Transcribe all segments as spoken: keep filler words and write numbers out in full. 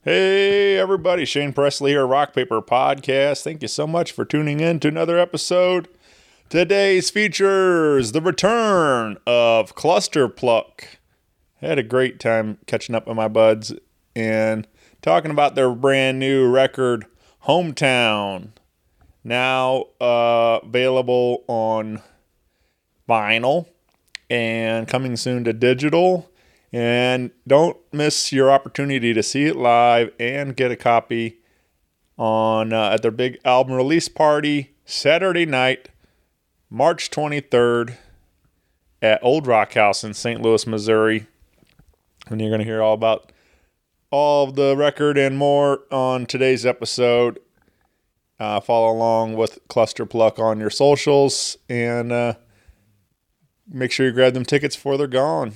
Hey everybody, Shane Presley here, Rock Paper Podcast. Thank you so much for tuning in to another episode. Today's features the return of Cluster Pluck. I had a great time catching up with my buds and talking about their brand new record, Hometown. Now uh, available on vinyl and coming soon to digital. And don't miss your opportunity to see it live and get a copy on uh, at their big album release party Saturday night, March twenty-third at Old Rock House in Saint Louis, Missouri. And you're going to hear all about all of the record and more on today's episode. Uh, follow along with Cluster Pluck on your socials and uh, make sure you grab them tickets before they're gone.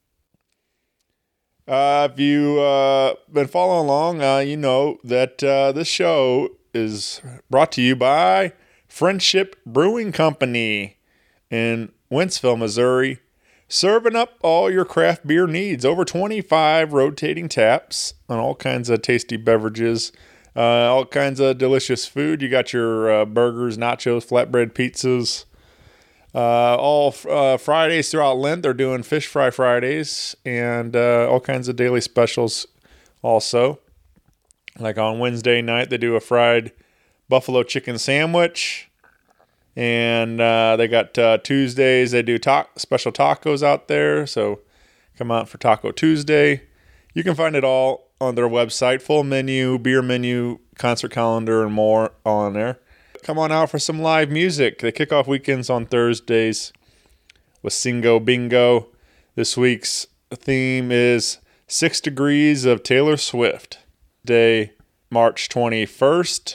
Uh, if you've uh, been following along, uh, you know that uh, this show is brought to you by Friendship Brewing Company in Wentzville, Missouri, serving up all your craft beer needs. Over twenty-five rotating taps on all kinds of tasty beverages, uh, all kinds of delicious food. You got your uh, burgers, nachos, flatbread pizzas. Uh, all uh, Fridays throughout Lent, they're doing Fish Fry Fridays and uh, all kinds of daily specials also. Like on Wednesday night, they do a fried buffalo chicken sandwich. And uh, they got uh, Tuesdays, they do ta- special tacos out there. So come out for Taco Tuesday. You can find it all on their website. Full menu, beer menu, concert calendar, and more on there. Come on out for some live music. They kick off weekends on Thursdays with Singo Bingo. This week's theme is Six Degrees of Taylor Swift. Day, March twenty-first.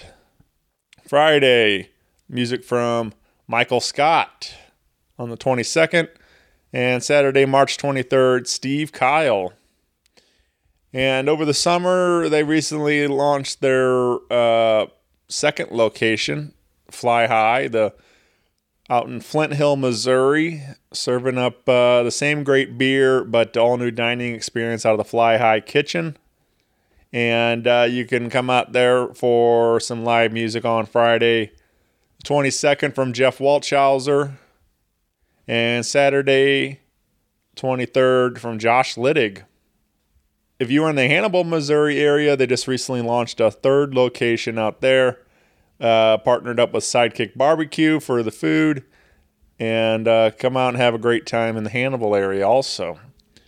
Friday, music from Michael Scott on the twenty-second. And Saturday, March twenty-third, Steve Kyle. And over the summer, they recently launched their uh, second location, Fly High, the out in Flint Hill, Missouri, serving up uh, the same great beer, but all new dining experience out of the Fly High kitchen. And uh, you can come out there for some live music on Friday, twenty-second from Jeff Waltshauser, and Saturday, twenty-third from Josh Littig. If you are in the Hannibal, Missouri area, they just recently launched a third location out there. Uh, partnered up with Sidekick Barbecue for the food, and uh, come out and have a great time in the Hannibal area also.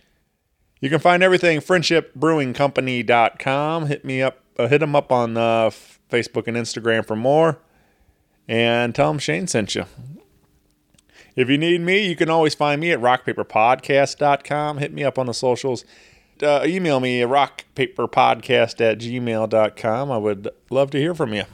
You can find everything friendship brewing company dot com. Hit me up, uh, hit them up on uh, Facebook and Instagram for more, and tell them Shane sent you. If you need me, you can always find me at rock paper podcast dot com. Hit me up on the socials. Uh, email me at rock paper podcast at gmail dot com. I would love to hear from you.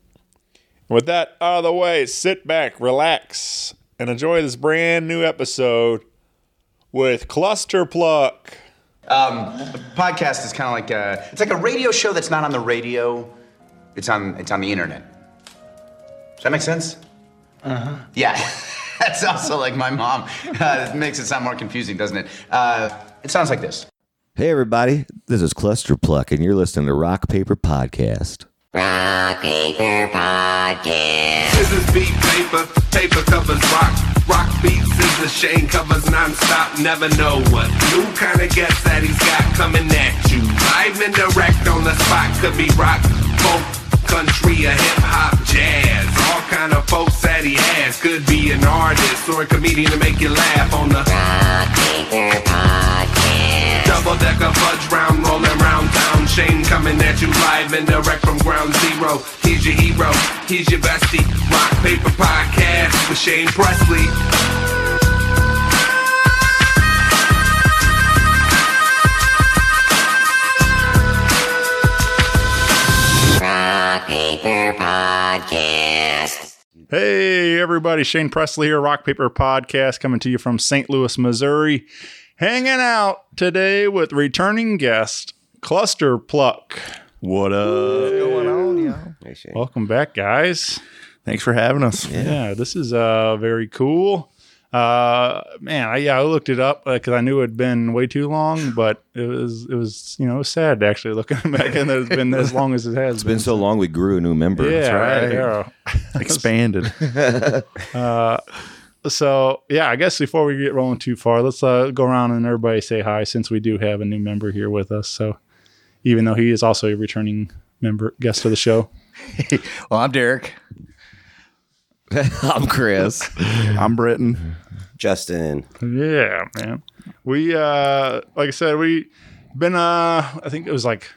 With that out of the way, sit back, relax, and enjoy this brand new episode with Cluster Pluck. Um, a podcast is kind of like a, it's like a radio show that's not on the radio. It's on, it's on the internet. Does that make sense? Uh-huh. Yeah, that's also like my mom. Uh, it makes it sound more confusing, doesn't it? Uh, it sounds like this. Hey everybody, this is Cluster Pluck, and you're listening to Rock Paper Podcast. Rock Paper Podcast. This is beat paper, paper covers rock. Rock beats is the Shane covers non-stop. Never know what new kind of guest that he's got coming at you. Live and direct on the spot. Could be rock, folk, country, or hip-hop, jazz. All kind of folks that he has. Could be an artist or a comedian to make you laugh on the Rock Paper Podcast. double-decker fudge round, rolling round town. Shane coming at you live and direct from ground zero. He's your hero, he's your bestie. Rock Paper Podcast with Shane Presley. Rock Paper Podcast. Hey everybody, Shane Presley here, Rock Paper Podcast, coming to you from Saint Louis, Missouri. Hanging out today with returning guest, Cluster Pluck. What up? What's going on, y'all? Hey, Shane. Welcome back, guys. Thanks for having us. Yeah, this is uh very cool. Uh, man, I, yeah, I looked it up because I knew it had been way too long, but it was, it was, you know, it was sad actually looking back, and it's been as long as it has. It's been so long we grew a new member. Yeah, That's right. yeah. Expanded. uh, so yeah, I guess before we get rolling too far, let's uh, go around and everybody say hi, since we do have a new member here with us. So even though he is also a returning member, guest of the show. Well, I'm Derek. I'm Chris. I'm Britton. Justin. Yeah, man. We uh like I said, we been uh I think it was like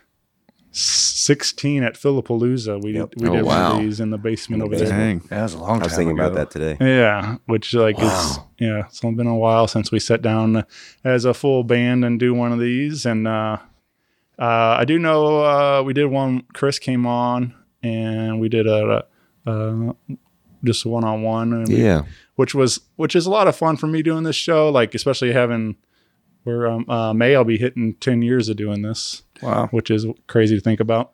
sixteen at Philippalooza. We Yep. did we Oh, did one wow. of these in the basement over Dang, that was a long time I was thinking ago. about that today. there. Yeah, which like is yeah, it's only been a while since we sat down as a full band and do one of these. And uh uh I do know uh we did one. Chris came on and we did a uh just one on one. Yeah. Which was which is a lot of fun for me doing this show, like especially having where um, uh, May I'll be hitting ten years of doing this. Wow. Which is crazy to think about.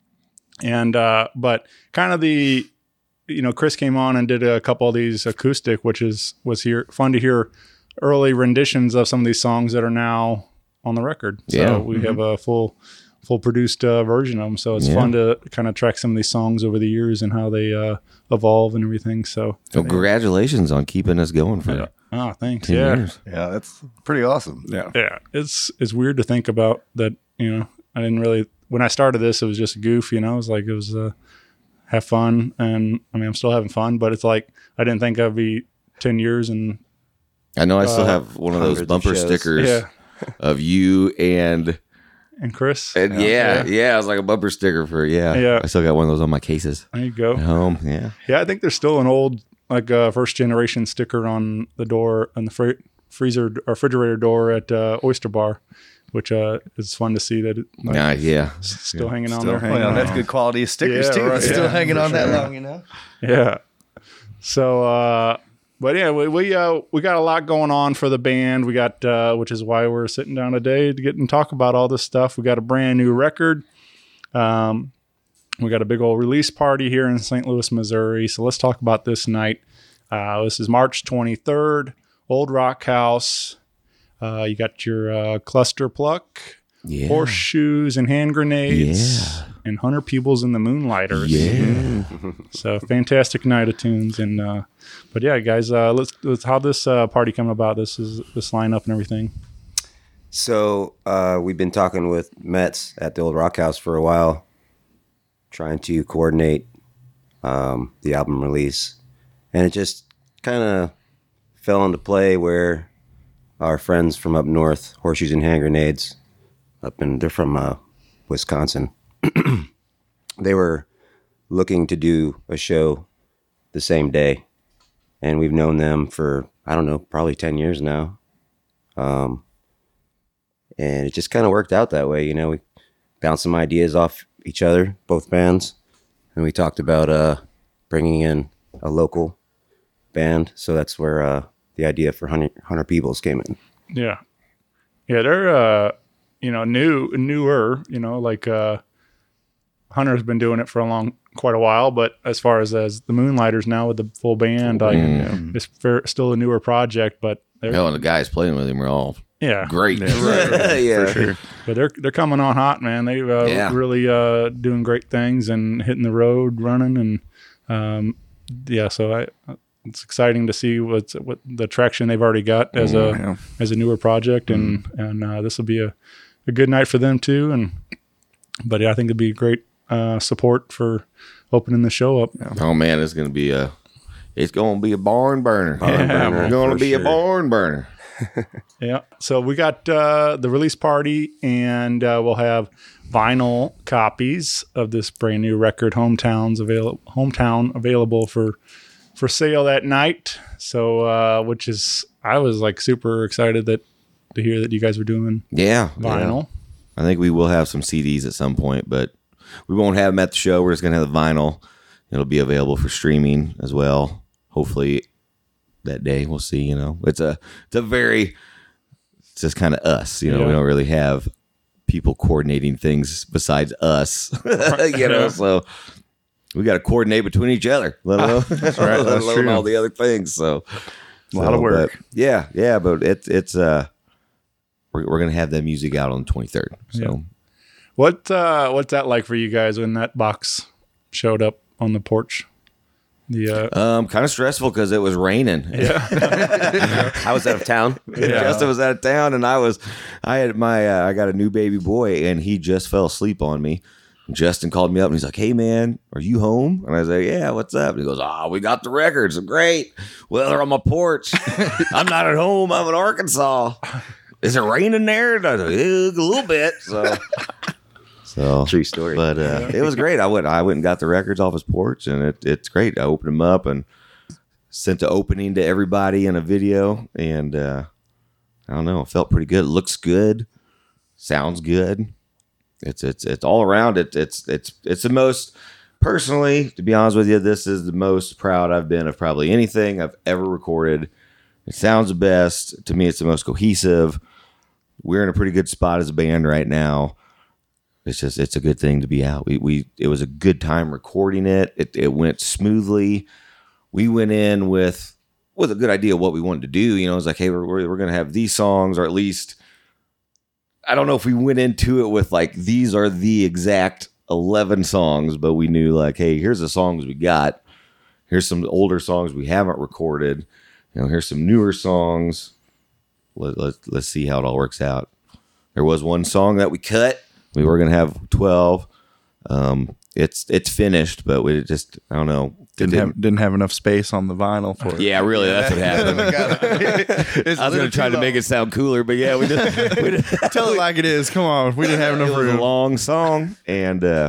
And uh, but kind of the you know Chris came on and did a couple of these acoustic, which is was here fun to hear early renditions of some of these songs that are now on the record. So Yeah. we have a full full produced uh, version of them. So it's Yeah. fun to kind of track some of these songs over the years and how they uh, evolve and everything. So Well, congratulations on keeping us going for yeah. Oh, thanks. ten Yeah. years. Yeah, that's pretty awesome. Yeah. Yeah. It's it's weird to think about that, you know, I didn't really when I started this, it was just a goof, you know, it was like it was uh have fun, and I mean I'm still having fun, but it's like I didn't think I'd be ten years and I know I still Uh, have one of those hundreds of bumper shows. stickers yeah. of you and, And Chris. and yeah, yeah, it was like a bumper sticker for, yeah. Yeah. I still got one of those on my cases There you go. at home. Yeah. Yeah, I think there's still an old like uh, first generation sticker on the door on the fr- freezer or refrigerator door at uh, Oyster Bar, which uh, is fun to see that it, like, Nah, yeah. s- still hanging on Still there. hanging well, on. That's good quality stickers Yeah, too. right. It's still Yeah, hanging for on that sure. long, you know. Yeah. So, uh, but yeah, we we, uh, we got a lot going on for the band. We got, uh, which is why we're sitting down today to get and talk about all this stuff. We got a brand new record. Um, we got a big old release party here in Saint Louis, Missouri. So let's talk about this night. Uh, this is March twenty-third, Old Rock House. Uh, you got your uh, Cluster Pluck, Yeah. Horseshoes and Hand Grenades, Yeah. and Hunter Peebles and the Moonlighters. Yeah. So fantastic night of tunes, and uh, but yeah, guys, uh, let's let's how this uh, party come about. This is this lineup and everything. So uh, we've been talking with Mets at the Old Rock House for a while, trying to coordinate um, the album release, and it just kind of fell into play where our friends from up north, Horseshoes and Hand Grenades, up in they're from uh, Wisconsin. They were looking to do a show the same day, and we've known them for I don't know, probably ten years now. Um, and it just kind of worked out that way, you know. We bounced some ideas off each other, both bands, and we talked about uh, bringing in a local band. So that's where uh, the idea for Hunter, Hunter Peebles came in. Yeah, yeah, they're uh, you know new newer, you know, like uh, Hunter's been doing it for a long, quite a while. But as far as as the Moonlighters now with the full band, like it's fair, still a newer project, but they're Hell, and the guys playing with him are all yeah, great. yeah, For sure. but they're they're coming on hot, man. They uh, Yeah. really uh, doing great things and hitting the road running, and um, yeah. So I, it's exciting to see what's what the traction they've already got as a Yeah. as a newer project, and and uh, this will be a, a good night for them too. And but yeah, I think it'd be great uh, support for opening the show up. Oh man, it's gonna be a, it's gonna be a barn burner. Barn burner, It's gonna for be a sure. barn burner. Yeah. So we got uh, the release party, and uh, we'll have vinyl copies of this brand new record, "Hometowns" available. Hometown available for for sale that night. So, uh, which is, I was like super excited that to hear that you guys were doing Yeah, vinyl. yeah. I think we will have some C Ds at some point, but we won't have them at the show. We're just gonna have the vinyl. It'll be available for streaming as well. Hopefully that day. We'll see. You know, it's a it's a very it's just kind of us. You know, Yeah. we don't really have people coordinating things besides us. you know, so we got to coordinate between each other. Let alone, right, let that's alone true. all the other things. So A lot of work. But yeah, yeah, but it's it's uh, we're we're gonna have that music out on the twenty-third. So. Yeah. What uh, what's that like for you guys when that box showed up on the porch? The uh, Um, kind of stressful because it was raining. yeah, I was out of town. Justin was out of town, and I was, I had my, uh, I got a new baby boy, and he just fell asleep on me. Justin called me up, and he's like, "Hey, man, are you home?" And I was like, "Yeah, what's up?" And he goes, "Ah, oh, we got the records. Great. Well, they're on my porch. I'm not at home. I'm in Arkansas. Is it raining there?" And I was like, "Eh, a little bit." So. So, True story. But uh, it was great. I went I went and got the records off his porch, and it, it's great. I opened them up and sent the opening to everybody in a video, and uh, I don't know, it felt pretty good. It looks good, sounds good. It's it's it's all around. It it's it's it's the most personally, to be honest with you, this is the most proud I've been of probably anything I've ever recorded. It sounds the best to me. It's the most cohesive. We're in a pretty good spot as a band right now. It's just, it's a good thing to be out. We, we, it was a good time recording it. It, it went smoothly. We went in with, with a good idea of what we wanted to do. You know, it was like, hey, we're, we're, we're going to have these songs, or at least, I don't know if we went into it with like, these are the exact eleven songs, but we knew like, hey, here's the songs we got. Here's some older songs we haven't recorded. You know, here's some newer songs. Let, let, let's see how it all works out. There was one song that we cut. We were gonna have twelve. Um, it's it's finished, but we just I don't know. Didn't, didn't have didn't have enough space on the vinyl for it. Yeah, really, that's what happened. I was gonna try to make it sound cooler, but yeah, we just we just, Tell it like it is. Come on, we didn't have it enough was a room. long song, and uh,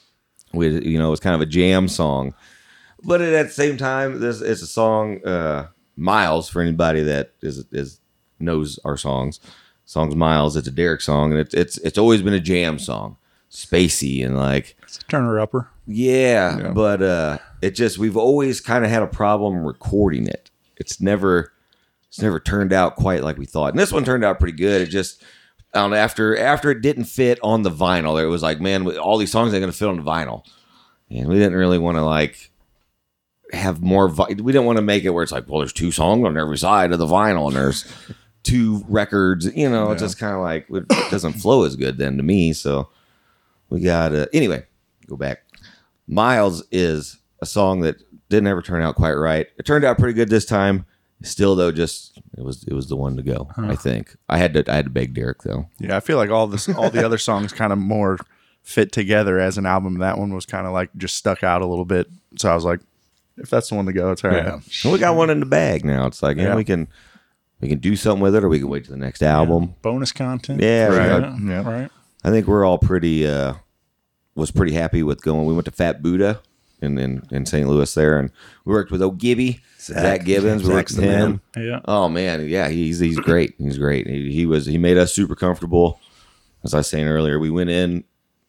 we you know it was kind of a jam song, but at the same time, this it's a song. Uh, Miles, for anybody that is is knows our songs. Song's Miles. It's a Derek song, and it's it's it's always been a jam song, spacey and like it's a turner upper. yeah, Yeah. But uh, it just we've always kind of had a problem recording it. It's never it's never turned out quite like we thought, and this one turned out pretty good. It just I don't know, after after it didn't fit on the vinyl, it was like, man, all these songs ain't gonna fit on the vinyl, and we didn't really want to like have more. Vi- we didn't want to make it where it's like, well, there's two songs on every side of the vinyl, and there's two records, you know, it's just kind of like it doesn't flow as good then to me. So we got uh, anyway, go back. Miles is a song that didn't ever turn out quite right. It turned out pretty good this time. Still though, just it was it was the one to go. Huh. I think I had to I had to beg Derek though. Yeah, I feel like all this all the other songs kind of more fit together as an album. That one was kind of like just stuck out a little bit. So I was like, if that's the one to go, it's all right. Yeah. Well, we got one in the bag now. It's like, yeah, yeah we can. We can do something with it, or we can wait to the next album. Yeah. Bonus content. Yeah, right. Got, yeah. right. I think we're all pretty uh, was pretty happy with going. We went to Fat Buddha in, in, in Saint Louis there, and we worked with Old Gibby, Zach, Zach Gibbons. We worked with him. Yeah. Oh man, yeah, he's he's great. He's great. He, he was he made us super comfortable. As I was saying earlier, we went in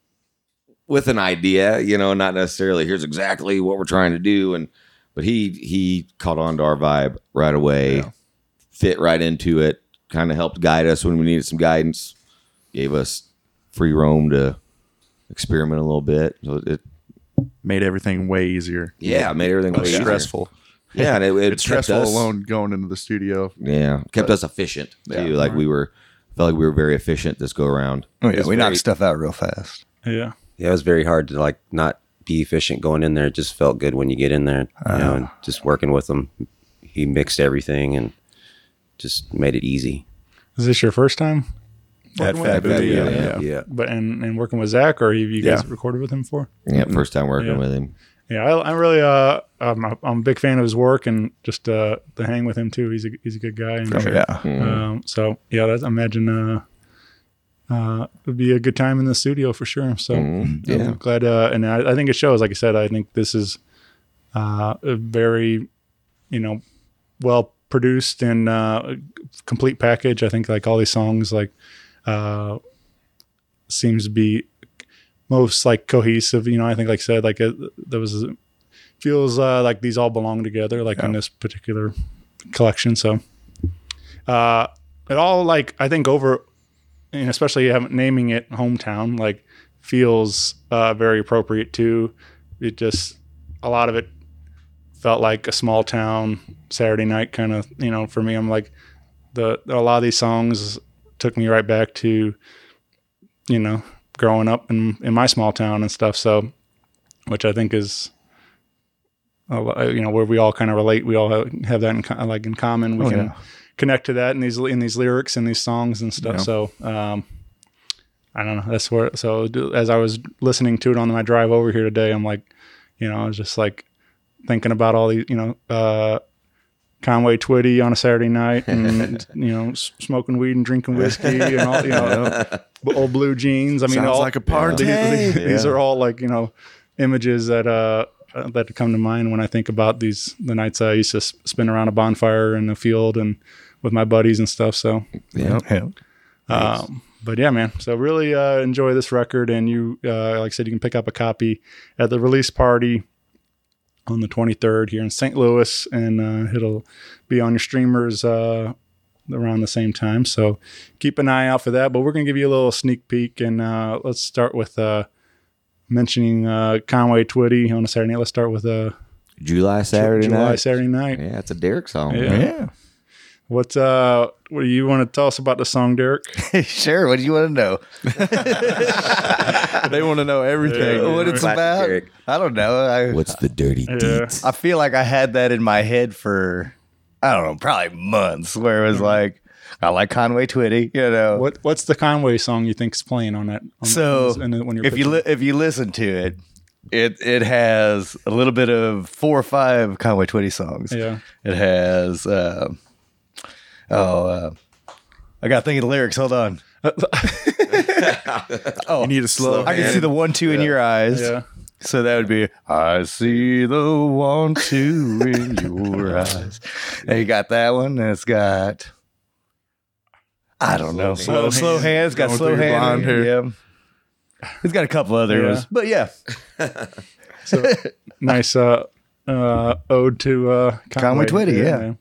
with an idea, you know, not necessarily here's exactly what we're trying to do, and but he he caught on to our vibe right away. Yeah. Fit right into it, kind of helped guide us when we needed some guidance, gave us free roam to experiment a little bit. So it made everything way easier. Yeah, it made everything way stressful. Easier. Yeah, and it, it it's stressful us, alone going into the studio. Yeah, kept but, us efficient too. Yeah, like right. we were, felt like we were very efficient this go around. Oh yeah, we very, knocked stuff out real fast. Yeah, yeah, it was very hard to like not be efficient going in there. It just felt good when you get in there, you uh, know, and just working with him. He mixed everything and just made it easy. Is this your first time? At Fat Buddha, yeah, yeah, yeah, yeah. But and, and working with Zach, or have you guys yeah. recorded with him before? Yeah, first time working yeah. with him. Yeah, I, I'm really uh, I'm a, I'm a big fan of his work and just uh, to hang with him too. He's a he's a good guy. And, oh, yeah. Mm-hmm. Um, so yeah, that's, I imagine uh, uh, it would be a good time in the studio for sure. So mm-hmm. yeah, I'm glad. Uh, and I, I think it shows. Like I said, I think this is uh, a very, you know, well produced and uh, complete package. I think like all these songs like uh, seems to be most like cohesive. You know, I think like I said, like it, there was feels uh, like these all belong together, like yeah. in this particular collection. So uh, it all like I think over, and especially naming it Hometown, like feels uh, very appropriate too. It just a lot of it felt like a small town Saturday night kind of, you know, for me. I'm like, the a lot of these songs took me right back to, you know, growing up in, in my small town and stuff. So, which I think is, a lo- you know, where we all kind of relate. We all have, have that in co- like in common. We Oh, can yeah. connect to that in these in these lyrics and these songs and stuff. Yeah. So, um, I don't know. That's where. So do- as I was listening to it on my drive over here today, I'm like, you know, I was just like thinking about all these, you know, uh, Conway Twitty on a Saturday night, and you know, s- smoking weed and drinking whiskey, and all, you know, old blue jeans. I mean, Sounds all, like a party. These, these Yeah. are all like, you know, images that uh uh, that come to mind when I think about these the nights I used to s- spend around a bonfire in the field and with my buddies and stuff. So, Yeah. Yeah. um, but yeah, man. So really uh, enjoy this record, and you, uh, like I said, you can pick up a copy at the release party on the twenty-third here in Saint Louis, and uh, it'll be on your streamers uh, around the same time. So keep an eye out for that. But we're gonna give you a little sneak peek, and uh, let's start with uh, mentioning uh, Conway Twitty on a Saturday night. Let's start with uh, July Saturday July night. Saturday night. Yeah, it's a Derek song. Yeah. Yeah. What uh, what do you want to tell us about the song, Derek? Sure. What do you want to know? They want to know everything. Yeah. What it's Classic about? Derek. I don't know. I, What's the dirty Yeah. deeds? I feel like I had that in my head for, I don't know, probably months, where it was like, I like Conway Twitty, you know. What What's the Conway song you think's playing on that? On So on this- when you're if you li- if you listen to it, it it has a little bit of four or five Conway Twitty songs. Yeah. It has. Uh, oh, uh, I got to think of the lyrics. Hold on. oh, You need a slow. I can see the one two in your eyes. yeah. So that would be, I see the one, two in your eyes. And you got that one. And it's got, I don't know. Slow, Slow slow Hand. hands. Got Going slow through your hand. blonde hair. Yeah. It's got a couple others. Yeah. But yeah. So nice uh, uh, ode to uh, Conway Twitty, yeah. man.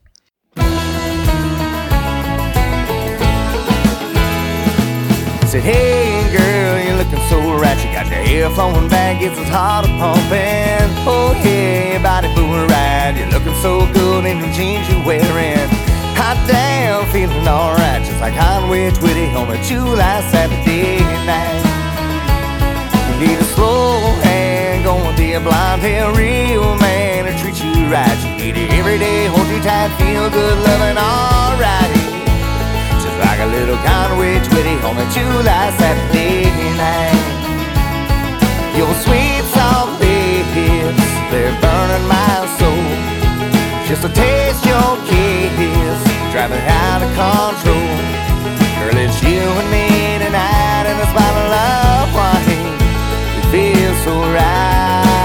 Said, hey girl, you're looking so right. You got your hair flowing back, it's as hard as pumping. Oh yeah, your body moving right. You're looking so good in the jeans you're wearing. Hot damn, feeling alright, just like Conway Twitty on a July Saturday night. You need a slow hand, gonna be a blonde hair real man to treat you right. You need it every day, hold you tight, feel good, loving alright. Just like a little Conway Twitty on a July Saturday night. Your sweet soft lips, they're burning my soul. Just to taste your kiss, driving out of control. Girl, it's you and me tonight in a spot of love. Why it feels so right.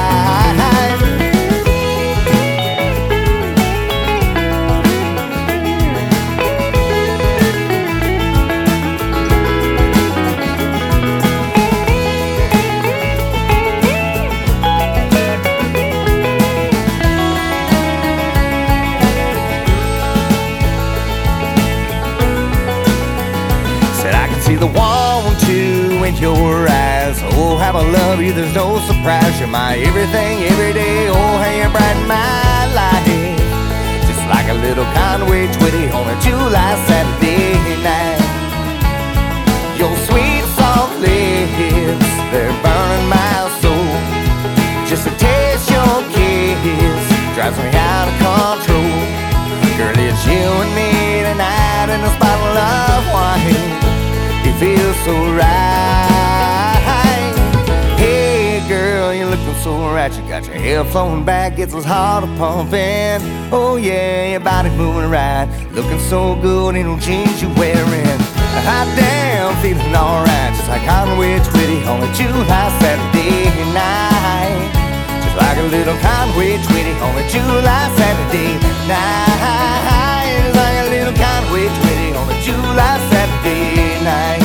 Said I can see the one, two in your eyes. Oh, how I love you, there's no surprise. You're my everything, every day. Oh, how you brighten my life. Just like a little Conway Twitty on a July Saturday night. Your sweet soft lips, they're burning my soul. Just to taste your kiss drives me out of control. Girl, it's you and me tonight in a spot of love wine. It feels so right. Hey girl, you're looking so right. You got your hair flowing back, it's as hard as pumping. Oh yeah, your body moving right. Looking so good in those jeans you're wearing. Hot damn, feeling alright. Just like Conway Twitty on a July Saturday night. Just like a little Conway Twitty on a July Saturday night. Just like a little Conway Twitty on a July Saturday night.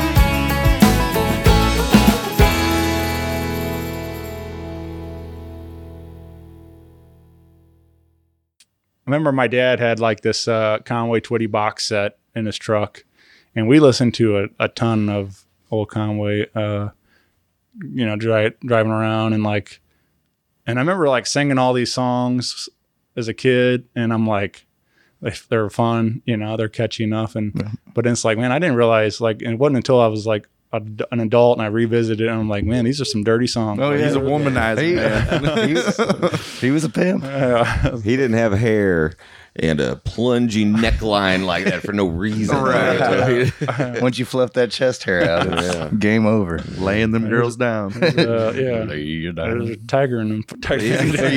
I remember my dad had like this uh, Conway Twitty box set in his truck, and we listened to a, a ton of old Conway, uh, you know, dri- driving around and like, and I remember like singing all these songs as a kid, and I'm like, they, they're fun, you know, they're catchy enough. And yeah. But it's like, man, I didn't realize, like, and it wasn't until I was like a, an adult and I revisited it, and I'm like, man, these are some dirty songs. Oh, like, yeah, he's a womanizer. He, man. he, was, he was a pimp. Uh, He didn't have hair and a plunging neckline like that for no reason. Right. Once you fluff that chest hair out, it's game over. Laying them girls down. uh, yeah, Lay you there's a down. tiger in them. Tiger in them.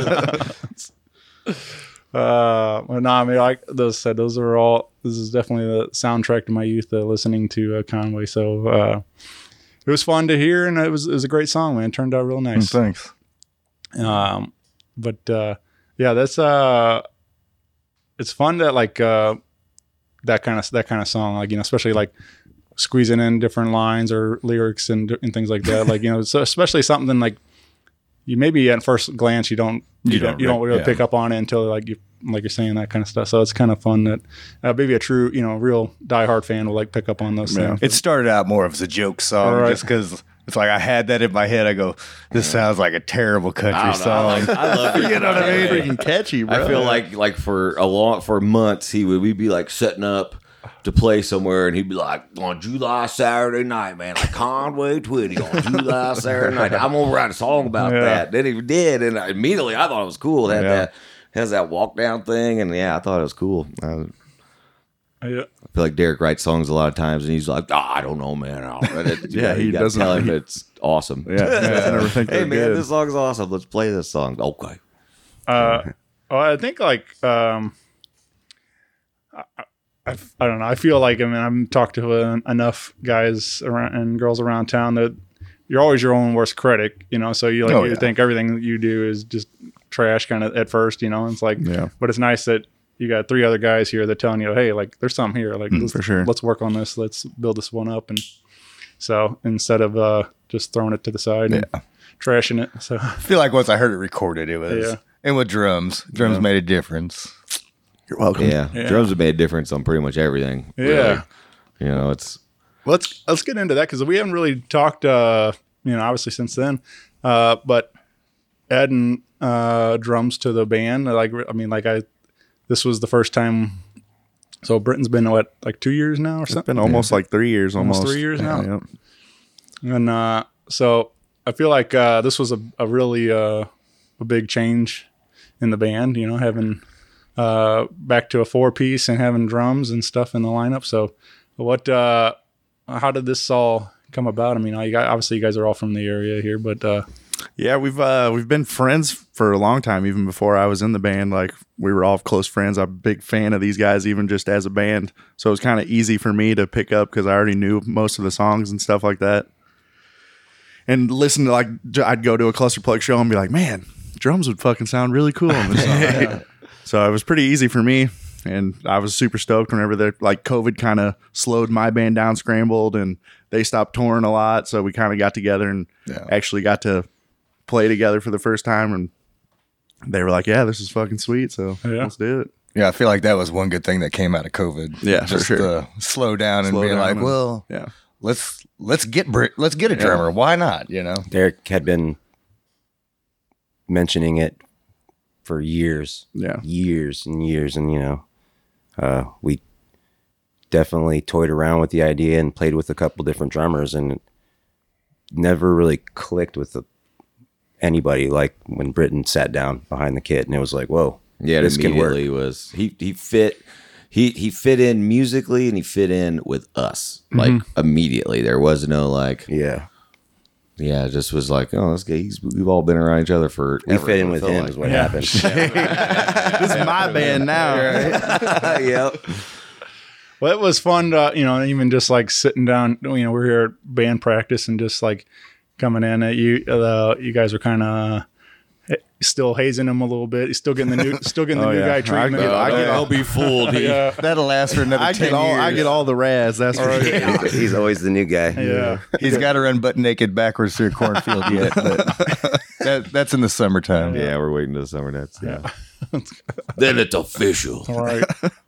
Yeah. Uh, well, no, I mean, like those said, those are all. This is definitely the soundtrack to my youth, uh, listening to uh, Conway. So uh, it was fun to hear, and it was it was a great song, man. It turned out real nice. Thanks. Um, but uh, yeah, that's uh, it's fun that like uh, that kind of that kind of song, like, you know, especially like squeezing in different lines or lyrics and and things like that. Like, you know, so especially something like you maybe at first glance you don't you, You don't, don't you don't re- really yeah. pick up on it until like you like you're saying that kind of stuff. So it's kind of fun that uh, maybe a true, you know, real diehard fan will like pick up on those Yeah. things. It started out more as a joke song, Right. just because it's like I had that in my head. I go, this sounds like a terrible country I don't know, song. I, like, I love it. You know what I mean? Freaking catchy, bro. I feel like like for a long for months he would we'd be like setting up to play somewhere, and he'd be like, on July Saturday night, man, like Conway Twitty on July Saturday night, I'm gonna write a song about Yeah. that. Then he did, and I, immediately I thought it was cool. It had Yeah. that has that walk down thing, and yeah, I thought it was cool. I, Yeah. I feel like Derek writes songs a lot of times, and he's like, oh, I don't know, man. I'll write it. You Yeah, know, he you gotta doesn't- tell him he- it's awesome. Yeah, he doesn't ever think hey they're man, good. this song's awesome. Let's play this song. Okay. Uh, well, I think like um, I, I, I don't know. I feel like I mean I've talked to uh, enough guys around and girls around town that you're always your own worst critic, you know. So you like Oh, you yeah. think everything that you do is just trash, kind of at first, you know. It's like, Yeah. but it's nice that you got three other guys here that telling you, hey, like there's something here, like let's, for sure. let's work on this, let's build this one up, and so instead of uh, just throwing it to the side and trashing it, so. I feel like once I heard it recorded, it was, Yeah. and with drums, drums made a difference. You're welcome. Yeah. Yeah. Drums have made a difference on pretty much everything. Yeah. really. You know, it's let's let's get into that because we haven't really talked, uh, you know, obviously since then. Uh, but adding uh, drums to the band, like I mean, like I, this was the first time. So Britain's been what, like two years now or It's something. been almost like three years. Almost, Almost three years now? Yeah. And uh, so I feel like uh, this was a, a really uh, a big change in the band. You know, having uh, back to a four piece and having drums and stuff in the lineup. So what? Uh, how did this all come about? I mean, you guys, obviously you guys are all from the area here, but uh, Yeah, we've uh, we've been friends for a long time, even before I was in the band. Like we were all close friends. I'm a big fan of these guys, even just as a band. So it was kind of easy for me to pick up because I already knew most of the songs and stuff like that. And listen to like j- I'd go to a Cluster Plug show and be like, man, drums would fucking sound really cool on this song. So it was pretty easy for me, and I was super stoked whenever the like COVID kind of slowed my band down, scrambled, and they stopped touring a lot. So we kind of got together and Yeah. actually got to play together for the first time, and they were like, yeah, this is fucking sweet, so Yeah. let's do it. Yeah, I feel like that was one good thing that came out of COVID. Yeah, for just sure. to slow down and Slow be down like, and- well, Yeah. let's let's get Brit, let's get a drummer. Why not? You know, Derek had been mentioning it for years, Yeah. years and years, and you know, uh, we definitely toyed around with the idea and played with a couple different drummers, and it never really clicked with the, anybody. Like when Britton sat down behind the kit, and it was like, whoa, yeah, it this can work. immediately was he he fit he he fit in musically and he fit in with us like immediately. There was no like Yeah, yeah, it just was like, oh, this guy, he's, we've all been around each other for we fit in with him is what happened. This is my band now. Yep. well, it was fun to, you know, even just like sitting down, you know, we're here at band practice and just like coming in at you, uh, you guys are kind of still hazing him a little bit. He's still getting the new, still getting the Oh, new yeah. guy I treatment. get- I get I'll be fooled. yeah. that'll last for another I ten get all years. I get all the razz. That's for sure. He's always the new guy. Yeah. He's got to run butt naked backwards through a cornfield yet, but that, that's in the summertime. Yeah, we're waiting till the summer nights. Yeah. Then it's official. All right.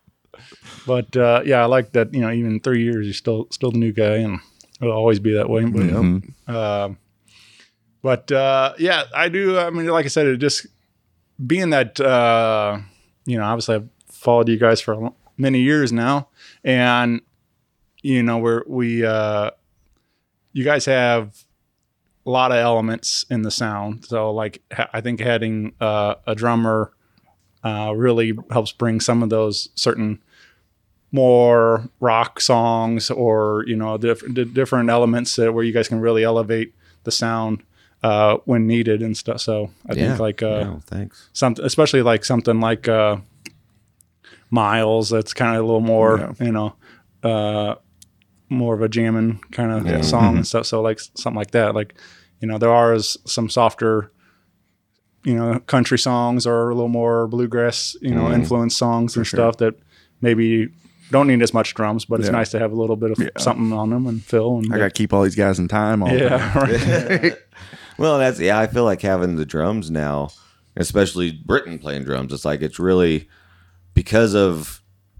But uh, yeah, I like that. You know, even in three years, you're still still the new guy, and it'll always be that way. But, um, but uh, yeah, I do. I mean, like I said, it just being that uh, you know, obviously I've followed you guys for many years now, and you know, we're we uh, you guys have a lot of elements in the sound. So like, ha- I think having uh, a drummer uh, really helps bring some of those certain more rock songs, or you know, diff- di- different elements that where you guys can really elevate the sound uh, when needed and stuff. So I Yeah. think like uh, No, thanks. something, especially like something like uh, Miles, that's kind of a little more, Yeah. you know, uh, more of a jamming kind of Yeah. song and stuff. So like something like that, like, you know, there are s- some softer, you know, country songs or a little more bluegrass, you know, influence songs and sure. stuff that maybe don't need as much drums, but it's Yeah. nice to have a little bit of Yeah. something on them and fill. And I got to keep all these guys in time. All the time. yeah, right. Well, that's yeah. I feel like having the drums now, especially Britain playing drums. It's like it's really because of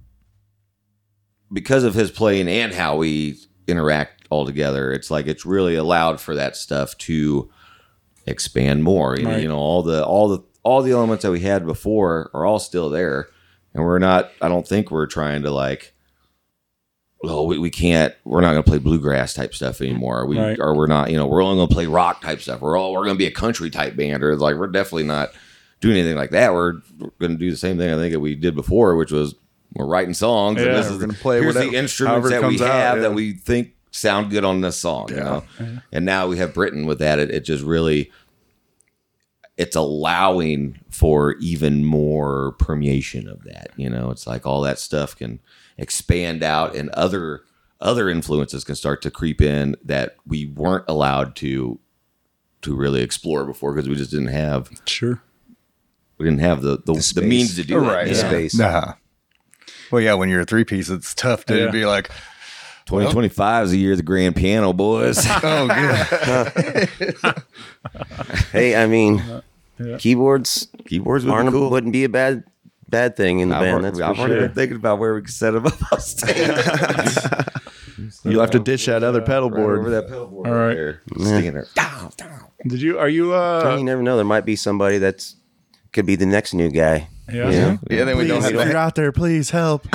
because of his playing and how we interact all together. It's like it's really allowed for that stuff to expand more. You know, Right. you know all the all the all the elements that we had before are all still there, and we're not. I don't think we're trying to like. Well, we, we can't. We're not going to play bluegrass type stuff anymore. We Right. or we're not. You know, we're only going to play rock type stuff. We're all we're going to be a country type band, or it's like we're definitely not doing anything like that. We're, we're going to do the same thing I think that we did before, which was we're writing songs. Yeah, and this we're is gonna play here's whatever- the instruments however it that we comes out, have yeah. that we think sound good on this song. You know, and now we have Britain with that. It, it just really. It's allowing for even more permeation of that. You know, it's like all that stuff can expand out, and other other influences can start to creep in that we weren't allowed to to really explore before because we just didn't have Sure. we didn't have the the, the, space. means to do Right. it. The Yeah. space. Nah. Well, yeah, when you're a three piece, it's tough to Yeah. be like, twenty twenty-five is the year of the grand piano, boys. oh, good. Hey, I mean, Yeah. keyboards Keyboards would aren't be cool. wouldn't be a bad bad thing in the I've, band. already, That's I've for already sure. been thinking about where we can set them up on stage. You'll have to ditch that other pedal Right over board. that pedal board All right right. there. Sticking there. Down, down. Did you, are you, Well, uh, you never know. There might be somebody that's could be the next new guy. yeah. You know? Yeah, then we don't Please, have if to. you're out there, please help.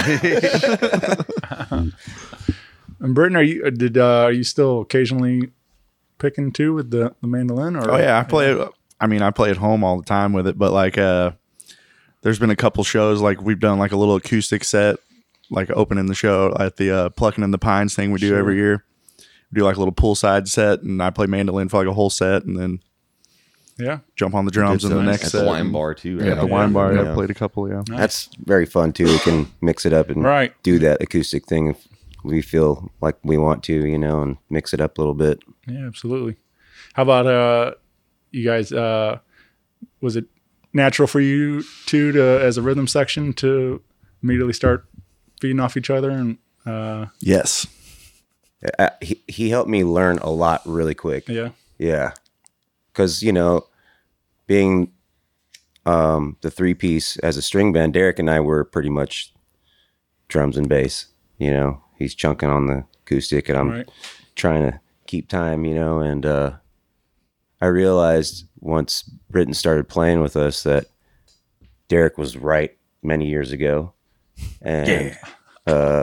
And Britton, are you, uh, did, uh, are you still occasionally picking two with the, the mandolin or? Oh yeah, I play it. I mean, I play at home all the time with it, but like, uh, there's been a couple shows like we've done like a little acoustic set, like opening the show at the uh, Plucking in the Pines thing we do every year. We do like a little poolside set, and I play mandolin for like a whole set, and then Yeah. jump on the drums in the next At set. the wine bar too. Yeah, right? the wine bar. Yeah, Yeah. played a couple. Yeah, That's very fun too. We can mix it up and Right. do that acoustic thing if we feel like we want to, you know, and mix it up a little bit. Yeah, absolutely. How about, uh, you guys, uh, was it natural for you two to, as a rhythm section, to immediately start feeding off each other? And, uh, yes. Uh, he he helped me learn a lot really quick. yeah. Yeah, because you know, being um, the three piece as a string band, Derek and I were pretty much drums and bass. You know, he's chunking on the acoustic, and I'm Right. trying to keep time. You know, and uh, I realized once Britton started playing with us that Derek was right many years ago, and uh,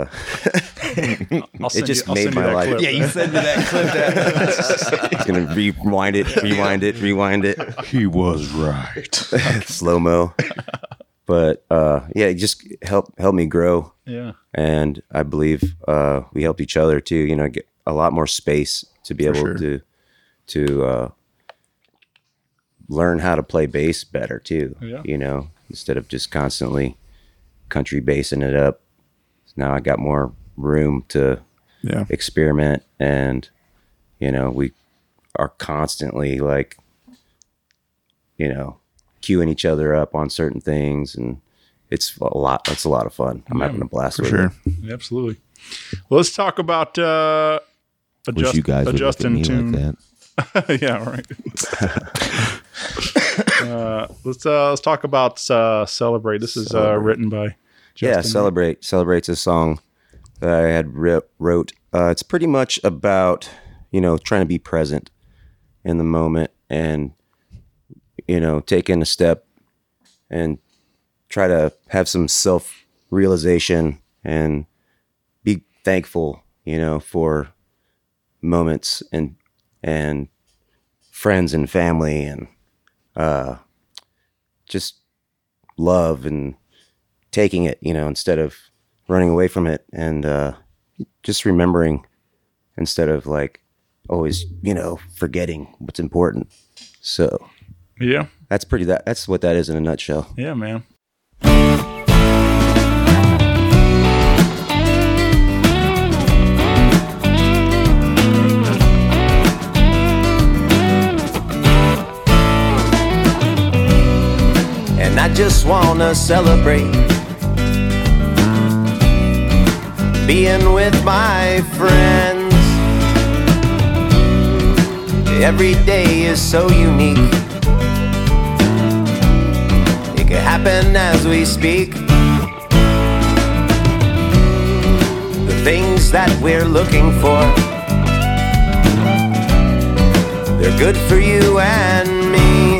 I'll send just you, I'll made send you my that life- clip. Yeah, You sent me that clip. That it's gonna rewind it, rewind it, rewind it. he was right. Slow mo. But uh, yeah, it just help help me grow, Yeah. and I believe uh, we helped each other too. You know, get a lot more space to be able sure. to to uh, learn how to play bass better too. Yeah. You know, instead of just constantly country bassing it up. Now I got more room to Yeah. experiment, and you know, we are constantly like, you know, queuing each other up on certain things, and it's a lot. It's a lot of fun. I'm having a blast with Sure. it. Yeah, absolutely. Well, let's talk about, uh, Wish adjust, you guys would look at adjusting me tune. like that. Yeah, right. uh, let's uh, let's talk about uh, "Celebrate." This is uh, written by Justin. Yeah, celebrate celebrates a song that I had ri- wrote. Uh, it's pretty much about, you know, trying to be present in the moment, and you know, taking a step and try to have some self realization and be thankful, you know, for moments and and friends and family and uh, just love and taking it, you know, instead of running away from it, and uh, just remembering instead of like always, you know, forgetting what's important. So Yeah. that's pretty, that that's what that is in a nutshell. Yeah, man. And I just wanna celebrate being with my friends. Every day is so unique. It could happen as we speak. The things that we're looking for, they're good for you and me.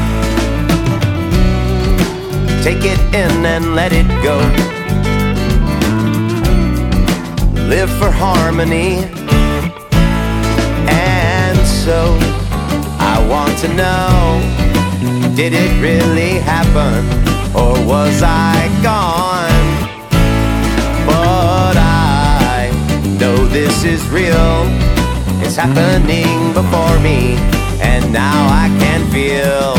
Take it in and let it go. Live for harmony. And so I want to know, did it really happen, or was I gone? But I know this is real. It's happening before me, and now I can feel.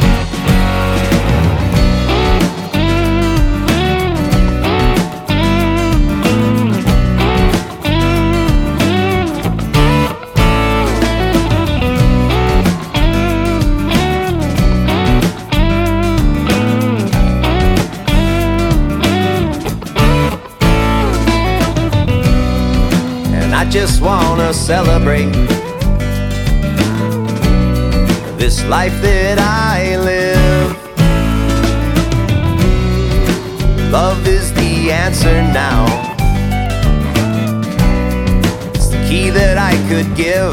I just wanna celebrate this life that I live. Love is the answer now. It's the key that I could give.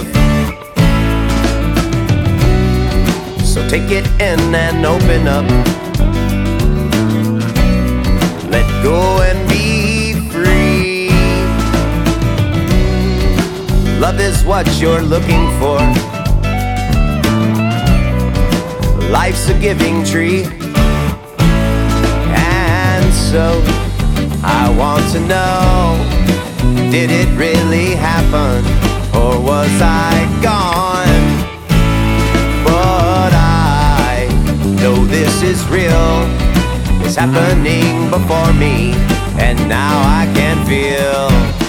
So take it in and open up. Let go and be free. Love is what you're looking for. Life's a giving tree. And so I want to know, did it really happen, or was I gone? But I know this is real. It's happening before me, and now I can feel.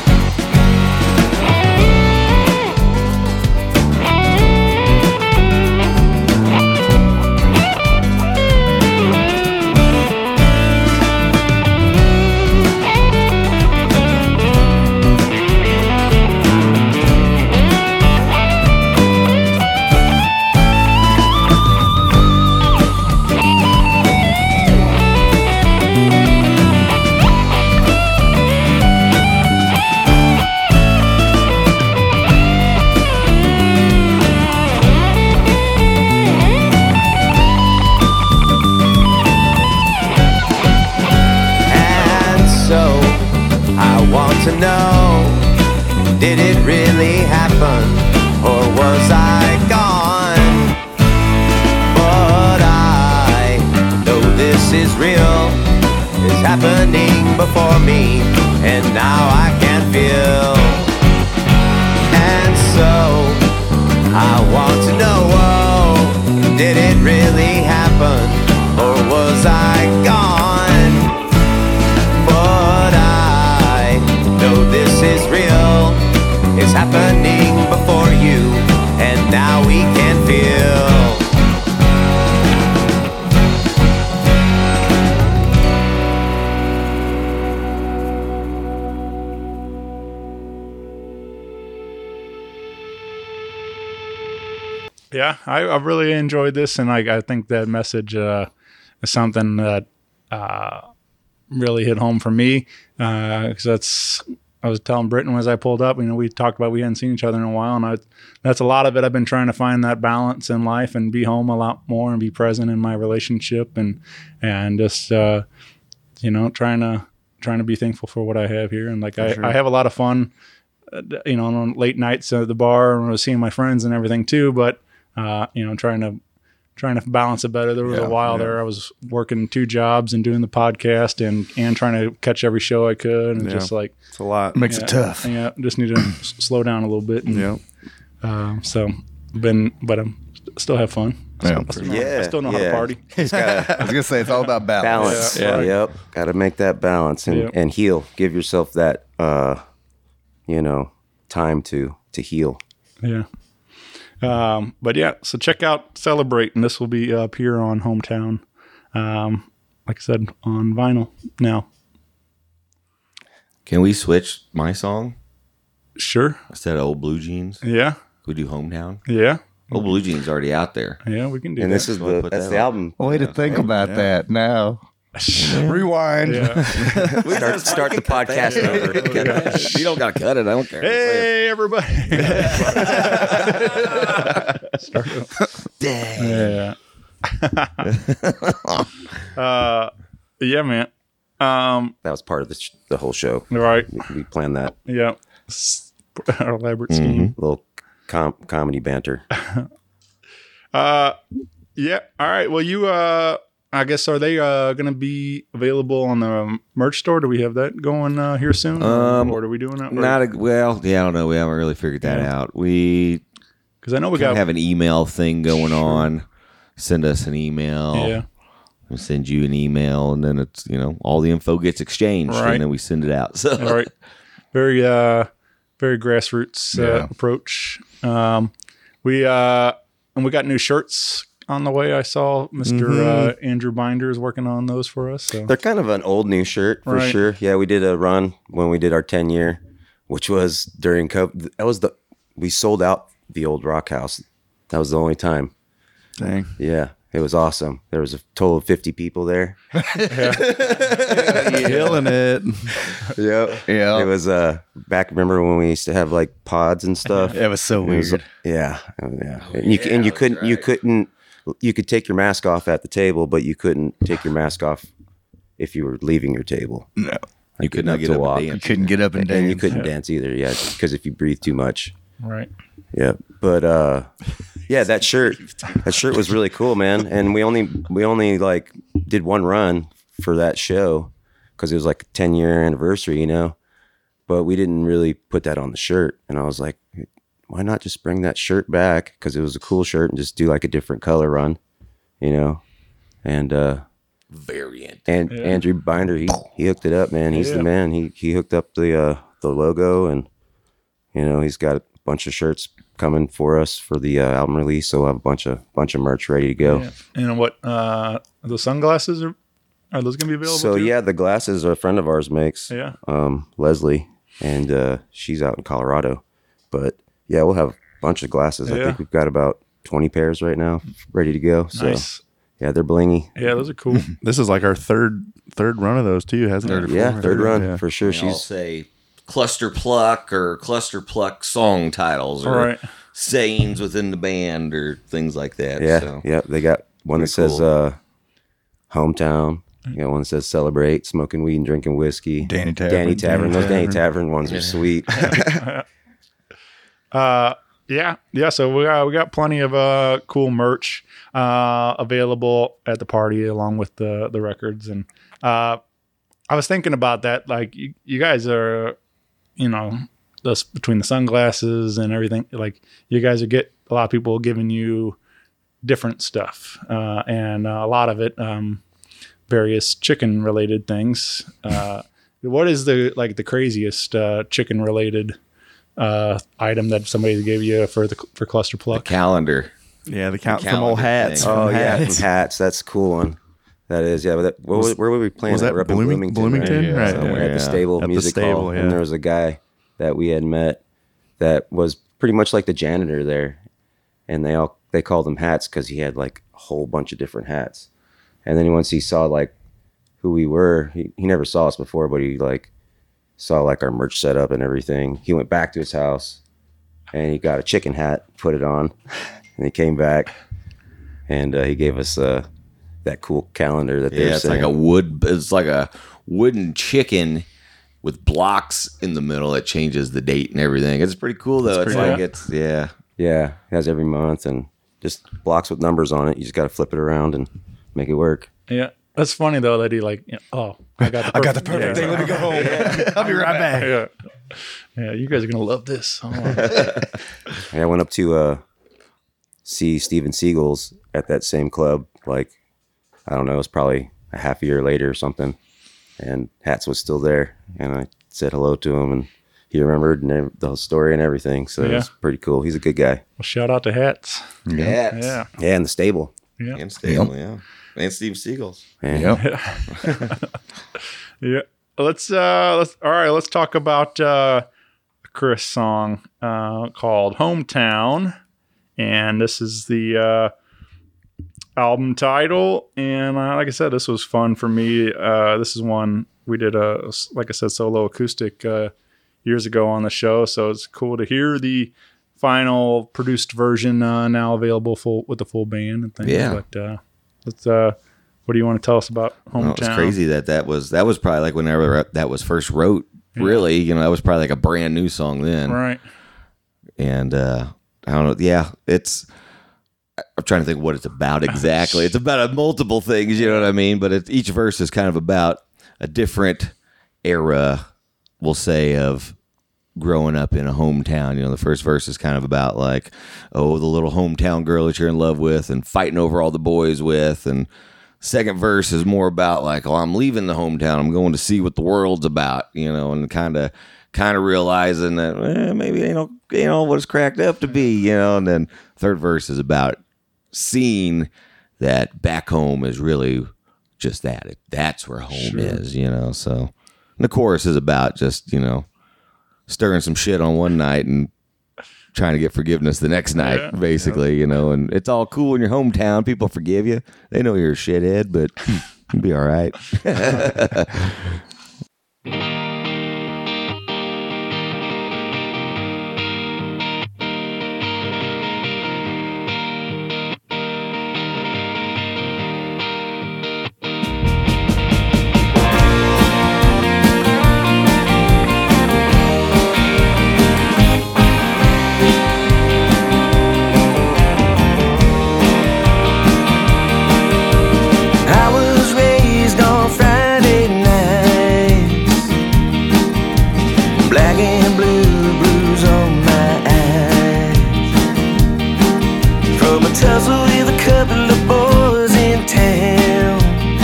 To know, did it really happen, or was I gone? But I know this is real. It's happening before me, and now I can feel. And so I want to know, oh, did it really happen, or was I gone? This is real. It's happening before you, and now we can feel. Yeah, I, I really enjoyed this, and I, I think that message uh, is something that uh, really hit home for me, because uh, that's I was telling Britton as I pulled up, you know, we talked about we hadn't seen each other in a while, and I, that's a lot of it. I've been trying to find that balance in life and be home a lot more and be present in my relationship and and just uh, you know trying to trying to be thankful for what I have here. And like I, sure. I have a lot of fun, uh, you know, on late nights at the bar and I was seeing my friends and everything too. But uh, you know, trying to trying to balance it better. There was Yeah, a while yeah. there I was working two jobs and doing the podcast and and trying to catch every show I could, and Yeah. just like It's a lot. Makes yeah, it tough. Yeah, just need to s- slow down a little bit. And, Yeah. uh, so been, but I'm still have fun. I Yeah. still, I still know, I Yeah, still know how yeah. to party. It's gotta I was gonna say it's all about balance. balance. Yeah. Yep. Got to make that balance and, Yep. and heal. Give yourself that, uh, you know, time to to heal. Yeah. Um, but yeah, so check out Celebrate, and this will be up here on Hometown. Um, like I said, on vinyl now. Can we switch my song Sure. instead of Old Blue Jeans? Yeah. Can we do Hometown? Yeah. Old Blue Jeans already out there. Yeah, we can do And that. this is So I the put that's that the on. album. Way to think about that now. Rewind. Yeah. Start start the podcast over. You don't got to cut it. I don't care. Hey, everybody. Start up. Yeah. uh, yeah, man. Um, That was part of the sh- the whole show. right. We, we planned that Yeah. S- Our elaborate scheme. little com- comedy banter. Uh, yeah. All right. Well, you, uh, I guess, are they uh, going to be available on the merch store? Do we have that going uh, here soon? Um, or are we doing that? Not a, well, yeah, I don't know. We haven't really figured that Yeah. out. We Because I know we kind got. of have an email thing going on. Send us an email. yeah. We send you an email, and then it's you know all the info gets exchanged, Right. and then we send it out. So All right. Very, uh, very grassroots uh, Yeah. approach. Um, we uh, and we got new shirts on the way. I saw mister Uh, Andrew Binder is working on those for us. So They're kind of an old new shirt for Right. sure. Yeah, we did a run when we did our ten year, which was during COVID. That was the we sold out the old Rock House. That was the only time. Dang. Yeah, it was awesome. There was a total of fifty people there. Killing it. Yep. Yeah. It was uh back. Remember when we used to have like pods and stuff? It was so It was- weird. yeah, yeah. and you, and you couldn't, you couldn't, you could take your mask off at the table, but you couldn't take your mask off if you were leaving your table. No. you could enough not get to up walk. and You dance. couldn't get up and And, dance. you couldn't dance either, yeah, because if you breathe too much. right. Yeah, but uh, yeah, that shirt, that shirt was really cool, man. And we only, we only like did one run for that show because it was like a ten year anniversary, you know. But we didn't really put that on the shirt, and I was like, why not just bring that shirt back? Because it was a cool shirt, and just do like a different color run, you know. And uh, Variant. and Yeah. Andrew Binder, he he hooked it up, man. He's Yeah. the man. He he hooked up the uh, the logo, and you know he's got a bunch of shirts coming for us for the uh, album release. So we'll have a bunch of bunch of merch ready to go. Yeah. And what uh, the sunglasses are? Are those going to be available? So too? yeah, the glasses a friend of ours makes. Yeah. Um, Leslie, and uh, she's out in Colorado. But yeah, we'll have a bunch of glasses. I Yeah. think we've got about twenty pairs right now, ready to go. So Nice. yeah, they're blingy. Yeah, those are cool. This is like our third third run of those too, hasn't it? Yeah, third run Yeah. for sure. They all She's say cluster pluck or cluster pluck song titles or Right. sayings within the band or things like that. Yeah, So. yeah. They got one that Pretty says cool. uh, "Hometown." You got one that says "Celebrate," smoking weed and drinking whiskey. Danny Tavern. Danny Tavern. Those Danny Tavern. Tavern ones are sweet. Uh, yeah, yeah. So we got we got plenty of uh cool merch uh available at the party along with the the records. And uh, I was thinking about that. Like you, you guys are, you know, this between the sunglasses and everything. Like you guys are get a lot of people giving you different stuff, uh, and uh, a lot of it um various chicken related things. Uh, what is the like the craziest uh, chicken related uh item that somebody gave you for the for cluster The pluck? calendar. Yeah, the count from calendar old hats. thing. Oh from yeah, hats. from hats. That's a cool one. That is. Yeah. But that, what, Was- where were we playing? was that We're up in Blooming- Bloomington? Bloomington? Right, Somewhere yeah. at the stable At the music stable, hall. yeah. And there was a guy that we had met that was pretty much like the janitor there, and they all they called him Hats because he had like a whole bunch of different hats. And then once he saw like who we were, he, he never saw us before, but he like saw like our merch setup and everything. He went back to his house and he got a chicken hat, put it on, and he came back and uh, he gave us uh, that cool calendar that they're Yeah, it's saying. like a wood. It's like a wooden chicken with blocks in the middle that changes the date and everything. It's pretty cool though. It's pretty like cool. it's yeah. Yeah, it has every month and just blocks with numbers on it. You just got to flip it around and make it work. Yeah. That's funny though that he like, you know, oh, I got the I got the perfect- perfect thing. Let me go home. I'll be right back. Yeah. Yeah, you guys are gonna love this. Oh. Yeah, I went up to uh, see Steven Seagul's at that same club. Like, I don't know, it was probably a half a year later or something. And Hats was still there. And I said hello to him. And he remembered and ev- the whole story and everything. So it Yeah. was pretty cool. He's a good guy. Well, shout out to Hats. Yeah. Yeah. Yeah, and the stable. Yeah. And Stable, yeah. And Steve Seagulls. Yeah. Yep. Yeah. Let's uh let's all right, let's talk about uh a Chris song uh called Hometown. And this is the uh album title. And uh, like I said, this was fun for me. Uh this is one we did a like I said, solo acoustic uh years ago on the show. So it's cool to hear the final produced version uh now available full with the full band and things. Yeah. But uh let's uh what do you want to tell us about Hometown? Well, it's crazy that that was that was probably like whenever that was first wrote. Really, you know, that was probably like a brand new song then. Right. And uh, I don't know. Yeah, it's. I'm trying to think what it's about exactly. It's about a multiple things, you know what I mean? But it, each verse is kind of about a different era, we'll say, of growing up in a hometown. You know, the first verse is kind of about like, oh, the little hometown girl that you're in love with and fighting over all the boys with. And second verse is more about like, oh, I'm leaving the hometown. I'm going to see what the world's about, you know, and kind of kind of realizing that eh, maybe they don't, you know, what it's cracked up to be, you know. And then third verse is about seeing that back home is really just that. It, that's where home Sure. is, you know. So and the chorus is about just, you know, stirring some shit on one night and trying to get forgiveness the next night, Yeah. basically, you know. And it's all cool in your hometown. People forgive you. They know you're a shithead, but you'll be all right. I was raised on Friday nights, black and blue bruise on my eyes, from a tussle with a couple of boys in town,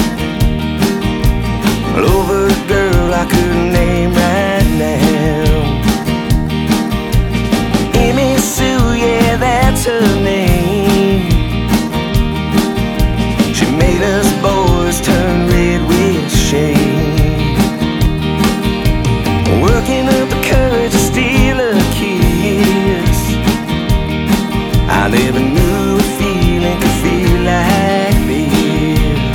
over a girl I couldn't name right now. Amy Sue, yeah, that's her name. She made us boys turn red with shame, working up the courage to steal a kiss. I never knew a feeling could feel like this.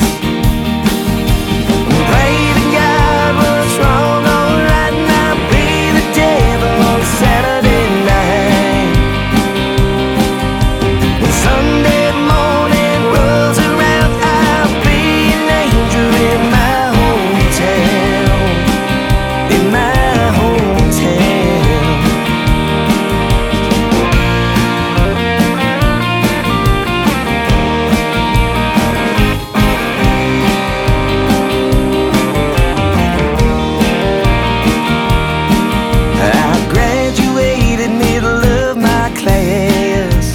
Pray to God what's wrong, alright, and I'll be the devil on Saturday night. When Sunday morning rolls around, I'll be an angel in my hometown, in my hometown. I graduated middle of my class.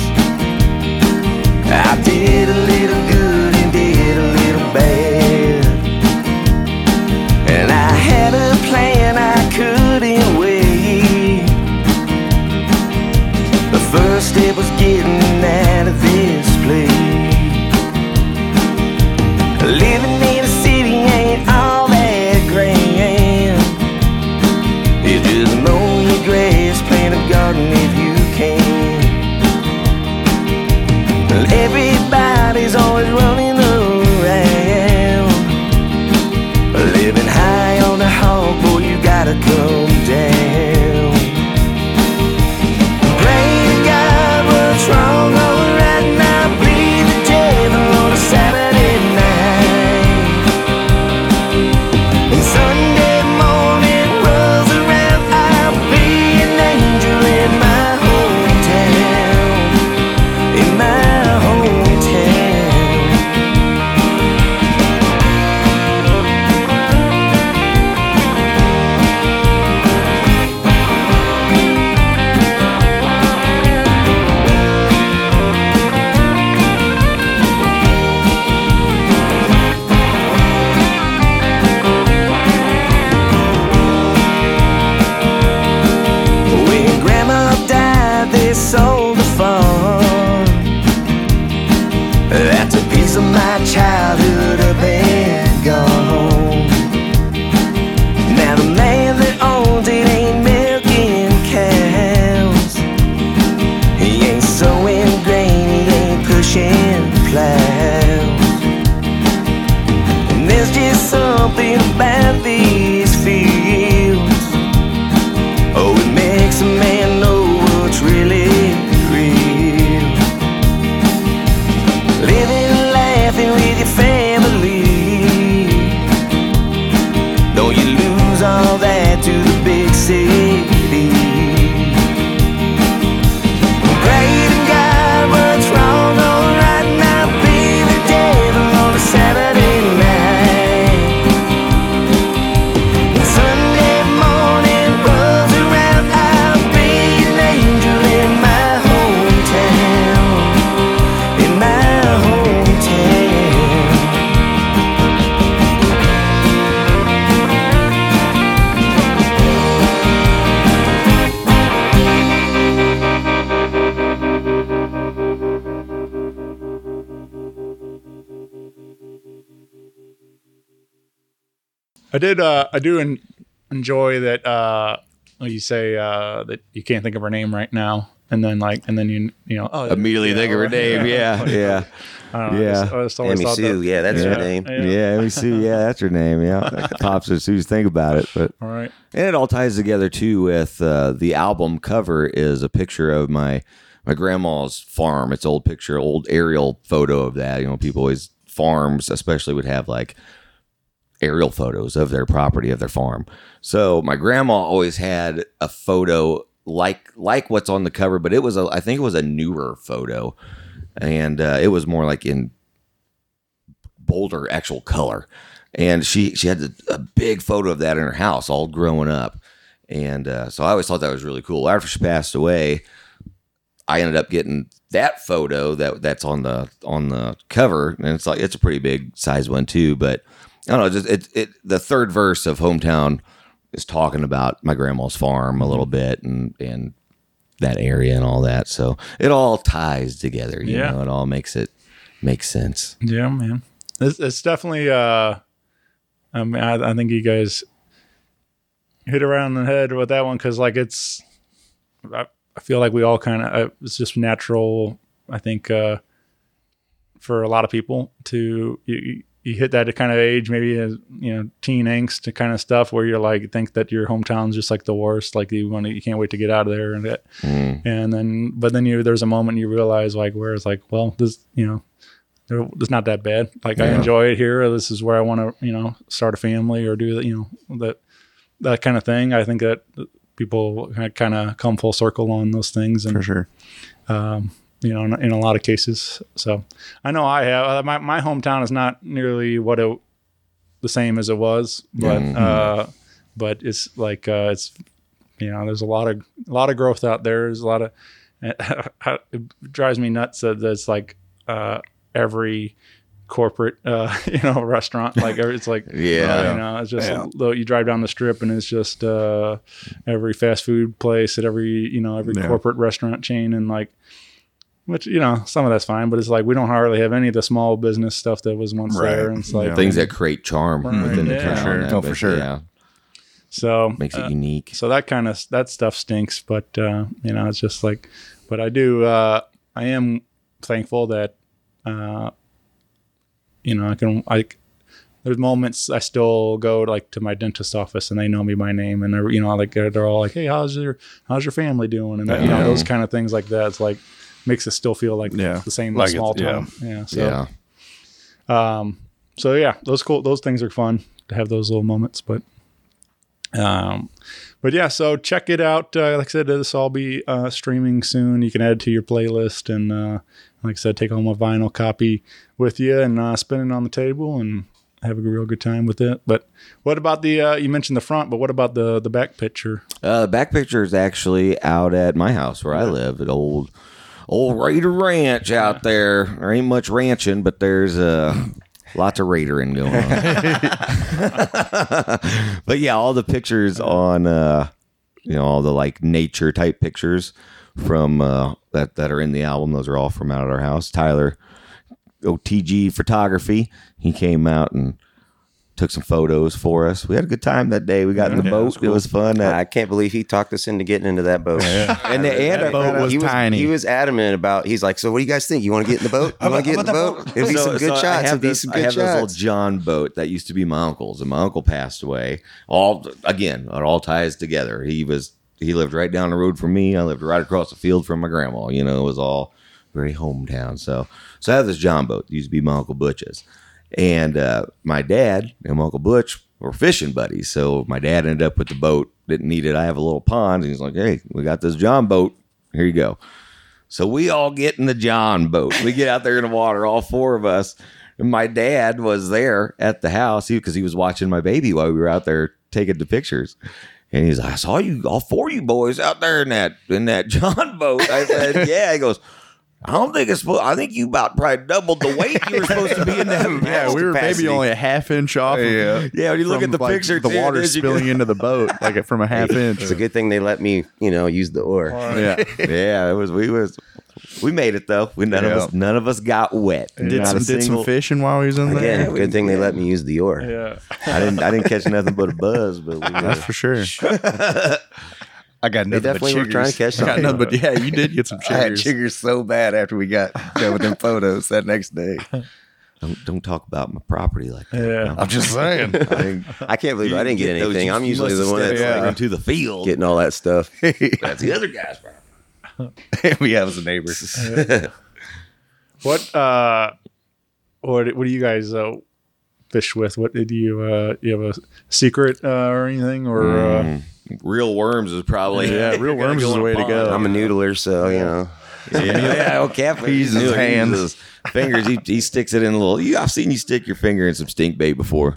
I did a little good and did a little bad, and I had a plan I couldn't wait. The first step was getting out of this place. Living in a city ain't all that grand. You just mow your grass, plant a garden if you can. Well, everybody's always running around, living high on the hog, boy, you gotta come my childhood up and gone. Now the man that owns it ain't milking cows. He ain't sowing grain, he ain't pushing plows. And there's just something about these fields. Oh, it makes a man know what's really real. Living and laughing with your family. Don't you lose all that to the big city. Praying God, what's wrong, all right, now be the devil on a Saturday night. When Sunday morning rolls around, I'll be an angel in my hometown, in my hometown. I did. Uh, I do en- enjoy that. Uh, you say uh, that you can't think of her name right now, and then like, and then you you know oh, Immediately yeah, think of her right, name. Yeah, yeah, I don't know, I yeah. just- I just always Amy thought Sue, that- yeah, that's Yeah. her name. Yeah. Yeah, Amy Sue. Yeah, that's her name. Yeah, that pops as soon as you think about it. But All right. and it all ties together too with uh, the album cover is a picture of my my grandma's farm. It's an old picture, old aerial photo of that. You know, people always farms, especially, would have like aerial photos of their property, of their farm. So my grandma always had a photo like like what's on the cover, but it was a I think it was a newer photo, and uh, it was more like in bolder actual color. And she she had a, a big photo of that in her house, all growing up. And uh, so I always thought that was really cool. After she passed away, I ended up getting that photo that that's on the on the cover, and it's like it's a pretty big size one too. But I don't know, just it it the third verse of Hometown is talking about my grandma's farm a little bit and and that area and all that. So it all ties together. You Yeah. know, it all makes it make sense. Yeah, man. It's, it's definitely. Uh, I mean, I, I think you guys hit around the head with that one because, like, it's. I, I feel like we all kind of. Uh, it's just natural. I think uh, for a lot of people to you, you hit that kind of age, maybe as you know, teen angst kind of stuff, where you're like think that your hometown's just like the worst, like you want to, you can't wait to get out of there, and that, Mm. and then but then you there's a moment you realize like where it's like, well, this you know. It's not that bad. Like I Yeah. enjoy it here. This is where I want to, you know, start a family or do that, you know, that that kind of thing. I think that people kind of come full circle on those things, and For sure. um, you know, in, in a lot of cases. So I know I have uh, my my hometown is not nearly what it the same as it was, but Mhm. uh, but it's like uh, it's you know, there's a lot of a lot of growth out there. There's a lot of it drives me nuts that it's like. Uh, every corporate uh you know restaurant like it's like Yeah. you know it's just Yeah. though you drive down the strip and it's just uh every fast food place at every you know every Yeah. corporate restaurant chain, and like which you know some of that's fine, but it's like we don't hardly have any of the small business stuff that was once Right. there, and it's like Yeah. Things that create charm Right, within the yeah. town. Sure. that- Oh, for but, sure. Yeah, so makes it uh, unique. so that kind of that stuff stinks, but uh you know it's just like but I do uh I am thankful that uh you know I can I there's moments I still go like to my dentist office and they know me by name, and they're you know like they're, they're all like, hey, how's your how's your family doing, and that, you know Yeah. those kind of things like that. It's like makes it still feel like Yeah. the same Like small it's- yeah. town. Yeah. So Yeah, um, so yeah, those cool, those things are fun to have those little moments, but, um, but yeah, so check it out. Uh, like I said, this will all be, uh, streaming soon. You can add it to your playlist, and, uh, like I said, take home a vinyl copy with you and, uh, spin it on the table and have a real good time with it. But what about the, uh, you mentioned the front, but what about the, the back picture? uh, the back picture is actually out at my house where I live at old old Raider Ranch out there. There ain't much ranching, but there's uh, lots of raidering going on. But yeah, all the pictures on, uh, you know, all the like nature type pictures from uh, that that are in the album. Those are all from out at our house. Tyler O T G Photography. He came out and took some photos for us. We had a good time that day. We got in the Yeah, boat. it was It cool. was fun. That, I can't believe he talked us into getting into that boat. and the and That boat was he was tiny. He was adamant about. He's like, so what do you guys think? You want to get in the boat? You want to get in the boat? It'll be some good I shots. have It'll be this, some I good have this little shots. John boat that used to be my uncle's, and my uncle passed away. All again, it all ties together. He was he lived right down the road from me. I lived right across the field from my grandma. You know, it was all very hometown. So, so I have this John boat. It used to be my Uncle Butch's, and uh, my dad and my Uncle Butch were fishing buddies. So my dad ended up with the boat. Didn't need it. I have a little pond. And he's like, hey, we got this John boat. Here you go. So we all get in the John boat. We get out there in the water, all four of us. And my dad was there at the house because he, he was watching my baby while we were out there taking the pictures. And he's like, I saw you, all four of you boys out there in that in that John boat. I said, yeah. He goes, I don't think it's supposed. I think you about probably doubled the weight you were supposed to be in that. Yeah, we were capacity. maybe only a half inch off. of- Yeah. Yeah, when you look from, at the like, picture, the too, water there's you spilling go- into the boat like from a half inch. It's a good thing they let me, you know, use the oar. Yeah, Yeah, it was. We was. We made it though. We none of Yeah. us. None of us got wet. did Not some a did some single- fishing while he was in there. Again, good thing they let me use the oar. Yeah. I didn't. I didn't catch nothing but a buzz. But we That's were, for sure. I got They nothing definitely but were trying to chiggers. catch I got something. nothing, but yeah, you did get some I had chiggers. chiggers so bad after we got done with them photos that next day. don't don't talk about my property like that. Yeah. I'm just saying. I didn't, I can't believe I didn't get those- anything. you- I'm you usually must the have one that's stepped like like into the field. getting all that stuff. That's the other guy's property. we have as a neighbor. What uh, what what do you guys uh, fish with? What did you uh, you have a secret uh, or anything or? Uh, Mm. Real worms is probably Yeah, real gotta worms go is the in a way to pond. go. I'm a noodler, so you know. Yeah, yeah. Oh, catfish. He uses his hands. His fingers. He, he sticks it in a little. You, I've seen you stick your finger in some stink bait before.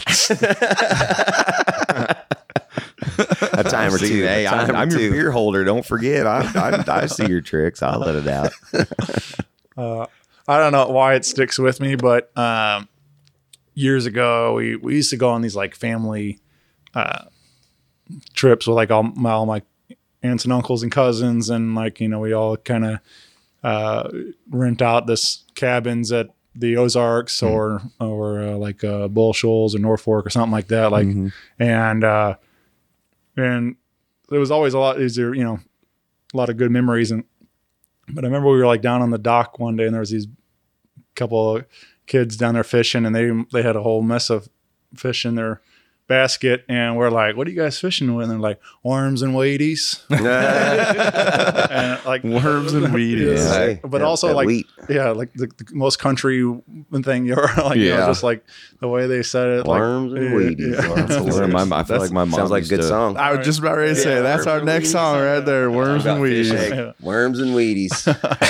A time or See, two. Hey, a I'm, time or I'm your two. beer holder. Don't forget. I, I I see your tricks. I'll let it out. Uh, I don't know why it sticks with me, but um, years ago we, we used to go on these like family uh, trips with like all my, all my aunts and uncles and cousins, and like you know we all kind of uh, rent out this cabins at the Ozarks or or uh, like uh, Bull Shoals or Norfolk or something like that. Like and uh, and there was always a lot. Is there you know a lot of good memories and. But I remember we were like down on the dock one day, and there was these couple of kids down there fishing, and they they had a whole mess of fish in their basket, and we're like, "What are you guys fishing with?" And they're like, "Worms and Wheaties," and like Worms and Wheaties. Yeah. Hey, But that- also that like wheat. yeah, like the, the most country thing you ever like, you know, Yeah. just like the way they said it, like, Worms and yeah, Wheaties. yeah. Oh, that's hilarious. Where my, I feel like my mom Sounds like a used good to- song. I was just about ready to say that's our next song right there. Worms and Fish Wheaties. egg. Worms and Wheaties.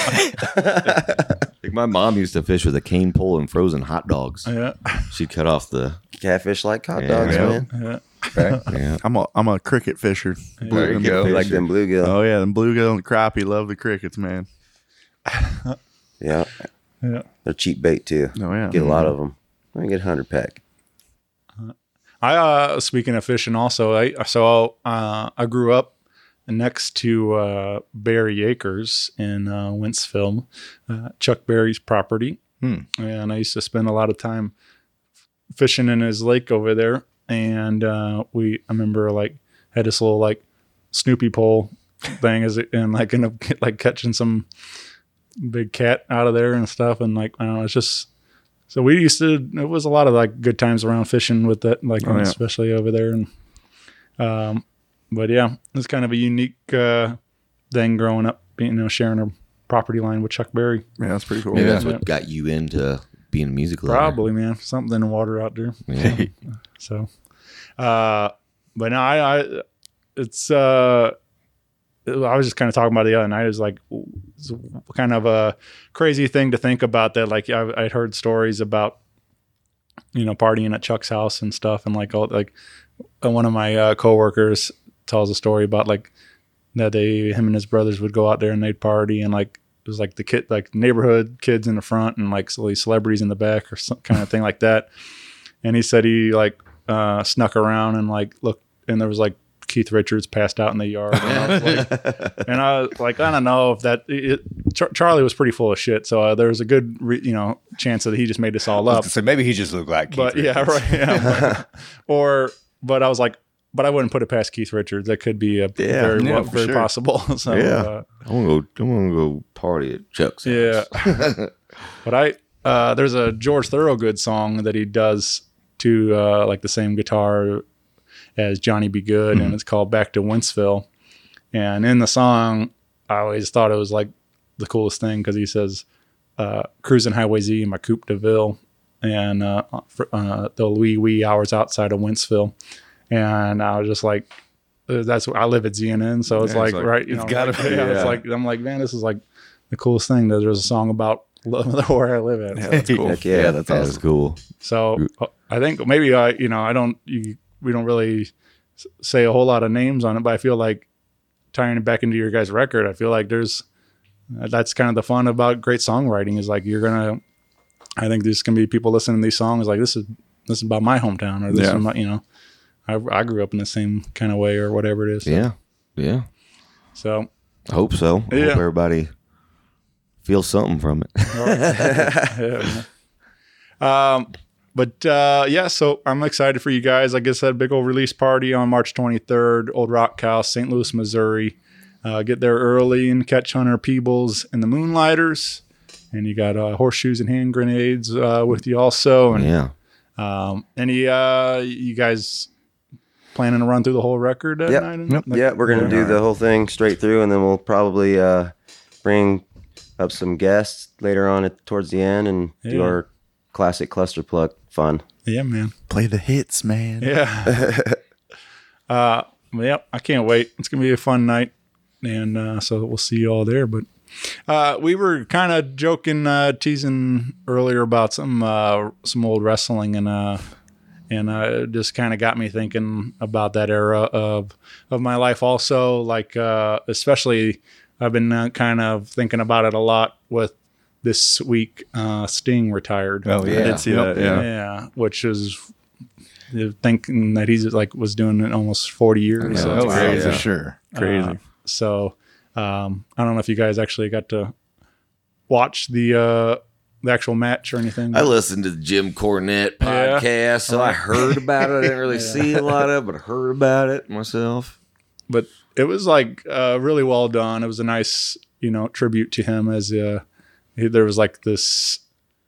I think my mom used to fish with a cane pole and frozen hot dogs. Yeah, She'd cut off the. Catfish like hot Yeah. dogs, Yeah. man. yeah. Right? Yeah. I'm a I'm a cricket fisher. There you Them- go. You like them bluegill. Oh yeah, them bluegill and crappie love the crickets, man. Yeah. Yeah. They're cheap bait too. Oh yeah, Get a lot of them. I can get a hundred pack. I uh speaking of fishing also, I so uh I grew up next to uh Berry Acres in uh Wentzville, uh, Chuck Berry's property. And I used to spend a lot of time fishing in his lake over there. And uh we I remember like had this little like Snoopy pole thing as it and like end up get, like catching some big cat out of there and stuff, and like I don't know, it's just so we used to. It was a lot of like good times around fishing with that, like Oh, yeah. especially over there. And um, but yeah, it's kind of a unique uh, thing growing up, you know, sharing a property line with Chuck Berry. Yeah, that's pretty cool. Maybe Yeah. that's what got you into being a music lover. Probably, man, something in the water out there. Yeah. So, uh, but no, I, I it's uh. I was just kind of talking about it the other night. It was like it's kind of a crazy thing to think about that. Like I've, I'd heard stories about, you know, partying at Chuck's house and stuff. And like, all, like one of my uh, coworkers tells a story about like that they, him and his brothers would go out there and they'd party. And like, it was like the kid, like neighborhood kids in the front and like so these celebrities in the back or some kind of thing like that. And he said he like uh, snuck around and like looked, and there was like Keith Richards passed out in the yard. And I was like, and I was like, I don't know if that it, Char- Charlie was pretty full of shit. So uh, there was a good, re, you know, chance that he just made this all up. So maybe he just looked like Keith But Richards. yeah, right. Yeah, but, or, but I was like, but I wouldn't put it past Keith Richards. That could be a Yeah, very, yeah, well, for very sure. possible. So, yeah, uh, I want to go. I want to go party at Chuck's. yeah. But I, uh, there's a George Thorogood song that he does to uh, like the same guitar as Johnny B. Good, Mm-hmm. and it's called Back to Wentzville. And in the song, I always thought it was like the coolest thing because he says, uh, "Cruising Highway Z in my Coupe de Ville," and uh, for, uh, the wee wee hours outside of Wentzville. And I was just like, uh, "That's I live at Z N N, so it's Yeah, like, it's like, right, you it's know, gotta like, be, yeah, yeah. It's like I'm like, man, this is like the coolest thing that there's a song about where I live at." Yeah, that's cool. Heck yeah. that's That's awesome. cool. So uh, I think maybe I, you know, I don't, you, we don't really s- say a whole lot of names on it, but I feel like tying it back into your guys' record, I feel like there's, uh, that's kind of the fun about great songwriting is like, you're going to, I think there's going to be people listening to these songs like, this is, this is about my hometown or this Yeah. is my, you know, I, I grew up in the same kind of way or whatever it is. Yeah, yeah. So, I hope so. I Yeah. hope everybody feels something from it. yeah, man. Um, but uh, yeah, so I'm excited for you guys. Like I said, big old release party on March twenty-third, Old Rock House, Saint Louis, Missouri. Uh, get there early and catch Hunter Peebles and the Moonlighters. And you got uh, horseshoes and hand grenades uh, with you also. And Yeah. um, any uh, you guys planning to run through the whole record that Yep. night? Yep. Like- Yeah, we're gonna do the whole thing straight through, and then we'll probably uh, bring up some guests later on at, towards the end, and do Yeah. our classic cluster plug fun. Yeah, man. Play the hits, man. Yeah. uh, yep. I can't wait. It's gonna be a fun night, and uh, so we'll see you all there. But uh, we were kind of joking, uh, teasing earlier about some uh, some old wrestling, and uh, and uh, it just kind of got me thinking about that era of of my life. Also, like uh, especially, I've been uh, kind of thinking about it a lot with this week. Uh, Sting retired. Oh, I yeah. did see Yep. that. Yeah. Yeah, which is you're thinking that he's like was doing it almost forty years. So, Oh, it's yeah, crazy. for sure. Crazy. Uh, so um, I don't know if you guys actually got to watch the uh, the actual match or anything. I listened to the Jim Cornette Yeah. podcast, so I heard about it. I didn't really see a lot of it, but I heard about it myself. But it was like uh, really well done. It was a nice, you know, tribute to him as uh, he, there was like this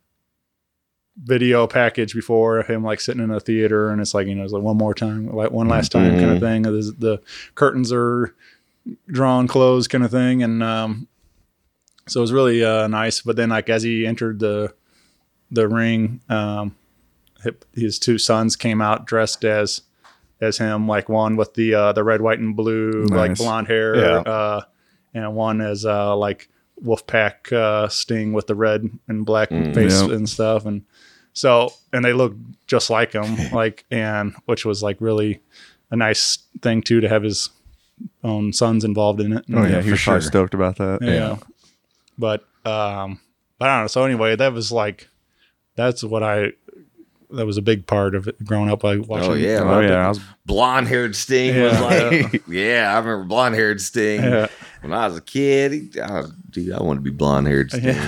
video package before him like sitting in a theater, and it's like, you know, it's like one more time, like one last time kind of thing. The, the curtains are drawn closed kind of thing, and um, so it was really uh, nice. But then like as he entered the the ring, um, his two sons came out dressed as as him, like one with the uh, the red, white, and blue, like Nice. blonde hair, Yeah. uh, and one as uh, like Wolfpack uh, Sting with the red and black face Yep. and stuff, and so and they look just like him, like and which was like really a nice thing too to have his own sons involved in it. Oh yeah, he for was probably sure. stoked about that. yeah. But um, I don't know. So anyway, that was like that's what I. That was a big part of it growing up. Like watching. Oh, yeah. Oh yeah, I was Blonde haired Sting was Yeah. like, yeah, I remember blonde haired Sting. Yeah. When I was a kid, he, I was, dude, I wanted to be blonde haired Sting.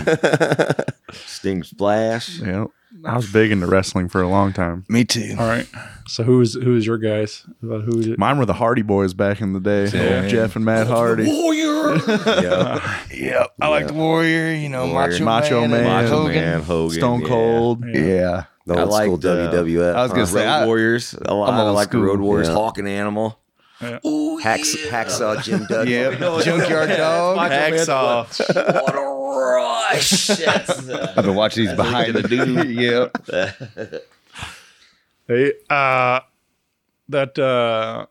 Sting Splash. yeah, I was big into wrestling for a long time. Me too. All right. So who is who is your guys? Who is it? Mine were the Hardy Boys back in the day. Yeah. Jeff and Matt Hardy. Warrior. Yep. I like the Warrior, you know, Warrior. Macho, Macho Man, Man. and Macho Hogan. Man, Hogan. Stone yeah. Cold. Yeah. The I old like school the- W W F. I was gonna Uh, say, Road I- Warriors. A lot. I'm I old like the school. Road Warriors. Yeah. Hawk and Animal. Ooh, Hacks, yeah. Hacksaw Jim Duggan. Yeah. Junkyard Dog. Hacksaw. What a rush. That's, uh, I've been watching these behind what the you gotta do. Yep. Hey, uh, that uh,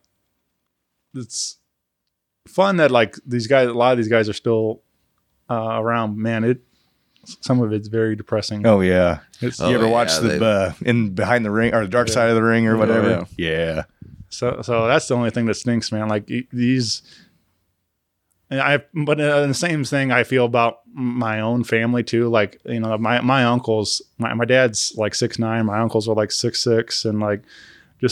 it's fun that like these guys. A lot of these guys are still uh, around. Man, it some of it's very depressing. Oh yeah. It's, Oh, you ever yeah, watch the they- uh, in behind the ring or the dark side of the ring or whatever? Yeah. So, so that's the only thing that stinks, man. Like e- these, and I, but uh, the same thing I feel about my own family too. Like, you know, my, my uncles, my, my dad's like six, nine, my uncles are like six, six. And like, just,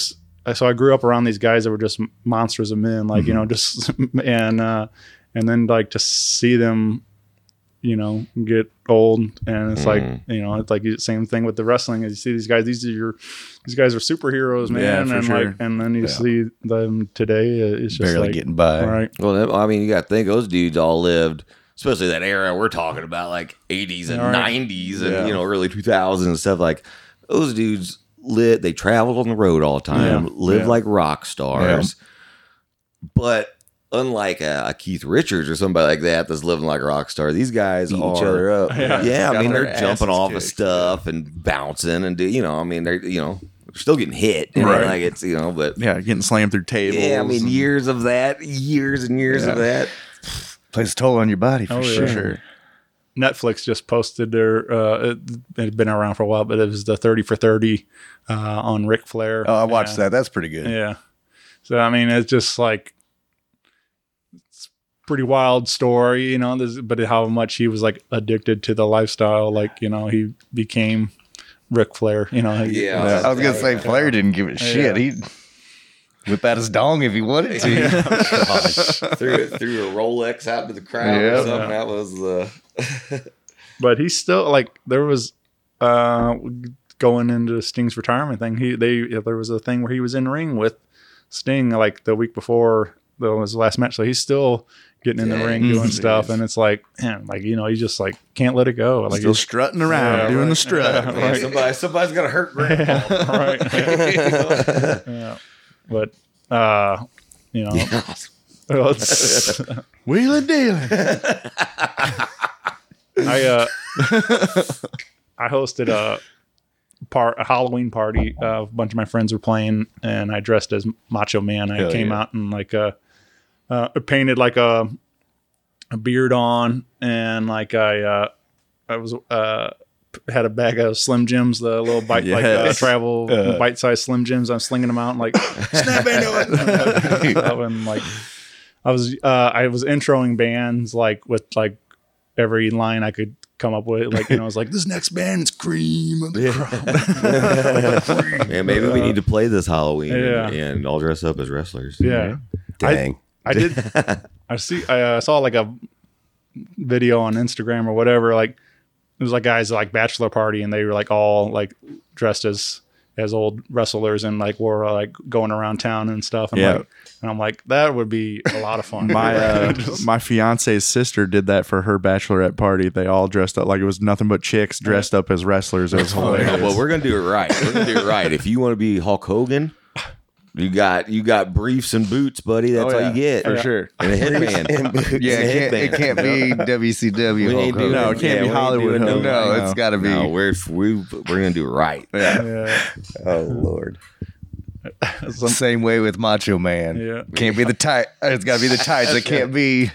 so I grew up around these guys that were just monsters of men, like, mm-hmm. you know, just, and, uh, and then like to see them, you know, get old, and it's mm. like, you know, it's like the same thing with the wrestling. As you see these guys, these are your, these guys are superheroes, man. Yeah, for and sure. like, and then you Yeah. see them today, it's just Barely like, getting by. right? Well, I mean, you got to think those dudes all lived, especially that era we're talking about, like eighties and Right. nineties and, Yeah. you know, early two thousands and stuff. Like those dudes lit, they traveled on the road all the time, Yeah. lived Yeah. like rock stars. But unlike a, a Keith Richards or somebody like that that's living like a rock star, these guys Beat are each other up. Yeah, yeah I Got mean, their they're jumping asses off of kicked. stuff and bouncing and do, you know, I mean, they're, you know, they're still getting hit. You know, Right. like it's, you know, but Yeah, getting slammed through tables. yeah, I mean, and- years of that, years and years of that. Plays a toll on your body for Oh, yeah. sure. Netflix just posted their, uh, it, it had been around for a while, but it was the thirty for thirty uh, on Ric Flair. Oh, I watched And- that. That's pretty good. Yeah. So, I mean, it's just like, it's a pretty wild story, you know, this, but how much he was like addicted to the lifestyle. Like, you know, he became Ric Flair, you know. he- Yeah. I was gonna say Flair didn't give a shit. He'd whip out his dong if he wanted to. Gosh, threw, threw a Rolex out to the crowd Yeah. or something. That was the. But he's still like, there was, uh, going into Sting's retirement thing. He, they, there was a thing where he was in the ring with Sting like the week before that was the last match. So he's still getting in the Dang. ring doing Jeez. stuff. And it's like, man, like, you know, you just like can't let it go. Like, Still he's- strutting around, Yeah, doing right. the strut. Yeah, Man, right. somebody, somebody's got to hurt grandpa. right. Yeah. But, uh, you know, well, it's, Wheeling dealing. I, uh, I hosted a part, a Halloween party. Uh, a bunch of my friends were playing and I dressed as Macho Man. I Hell came yeah. out and like, uh, uh, painted like a, a beard on and like I, uh, I was, uh, had a bag of Slim Jims, the little bite, like uh, Yes. travel Uh. bite-sized Slim Jims. I'm slinging them out and like snap into it. and like I was, uh, I was introing bands like with like every line I could come up with. Like, you know, I was like, this next band's Cream. Of the Crop. Yeah, maybe we need to play this Halloween Yeah. and, and all dress up as wrestlers. Yeah. Dang. I did. I see. I uh, saw like a video on Instagram or whatever. Like it was like guys like bachelor party, and they were like all like dressed as as old wrestlers and like were like going around town and stuff. And, Yeah. like, and I'm like, that would be a lot of fun. My uh, my fiance's sister did that for her bachelorette party. They all dressed up like it was nothing but chicks dressed up as wrestlers. It was hilarious. Yeah, well, we're gonna do it right. We're gonna do it right. If you want to be Hulk Hogan, you got you got briefs and boots, buddy. That's Oh, all yeah, you get for sure. And a headband. Yeah, it can't, it can't be W C W. We Hulk ain't doing, Hogan. No, it can't yeah, be we ain't Hollywood doing Hogan. No, No. it's got to be. No, we're we we're gonna do it right. Yeah. yeah. Oh Lord. Some- Same way with Macho Man. Yeah. Can't be the tight. It's got to be the tights. It can't be.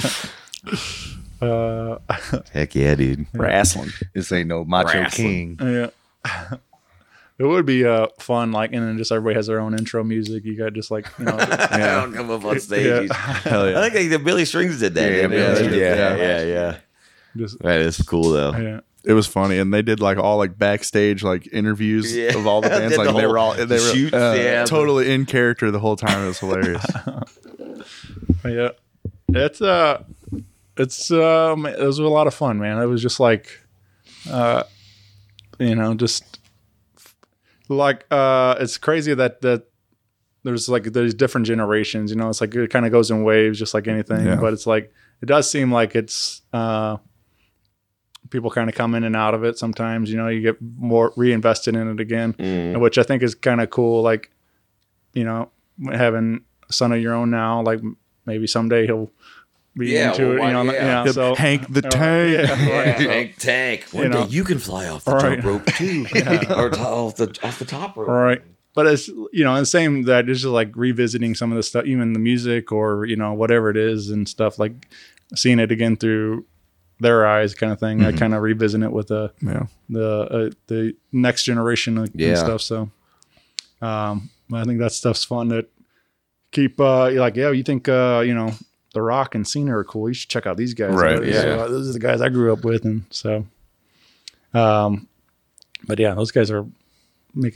uh, Heck yeah, dude. Wrestling. This ain't no Macho Wrestling. King. yeah. It would be uh, fun, like, and then just everybody has their own intro music. You got just like, you know, I don't come up on stage. Yeah. Hell I yeah. think like, the Billy Strings did that. Yeah, didn't yeah, they? yeah, yeah, yeah. yeah, yeah. just That is cool though. yeah. It was funny, and they did like all like backstage like interviews Yeah. of all the bands. Did Like the they whole were all they were shoots, uh, yeah. totally in character the whole time. It was hilarious. Yeah, it's uh, it's um, it was a lot of fun, man. It was just like, uh, you know, just like uh, it's crazy that that there's like there's different generations. You know, it's like it kind of goes in waves, just like anything. Yeah. But it's like it does seem like it's uh, people kind of come in and out of it. Sometimes, you know, you get more reinvested in it again, Mm. which I think is kind of cool. Like, you know, having a son of your own now, like maybe someday he'll be Yeah, into well, it. You know, why- yeah. yeah. So Hank the uh, Tank. yeah, Yeah, right. tank, tank. One You know. day you can fly off the Right. jump rope too, or to- off the off the top rope. Right. But it's, you know, the same that it's just like revisiting some of the stuff, even the music or, you know, whatever it is and stuff, like seeing it again through their eyes kind of thing. Mm-hmm. I kind of revisit it with the, Yeah. the, uh, the next generation and Yeah. stuff. So, um, I think that stuff's fun that keep, uh, you're like, yeah, you think, uh, you know, The Rock and Cena are cool. You should check out these guys. Right, So, yeah. uh, those are the guys I grew up with. And so, um, but yeah, those guys are making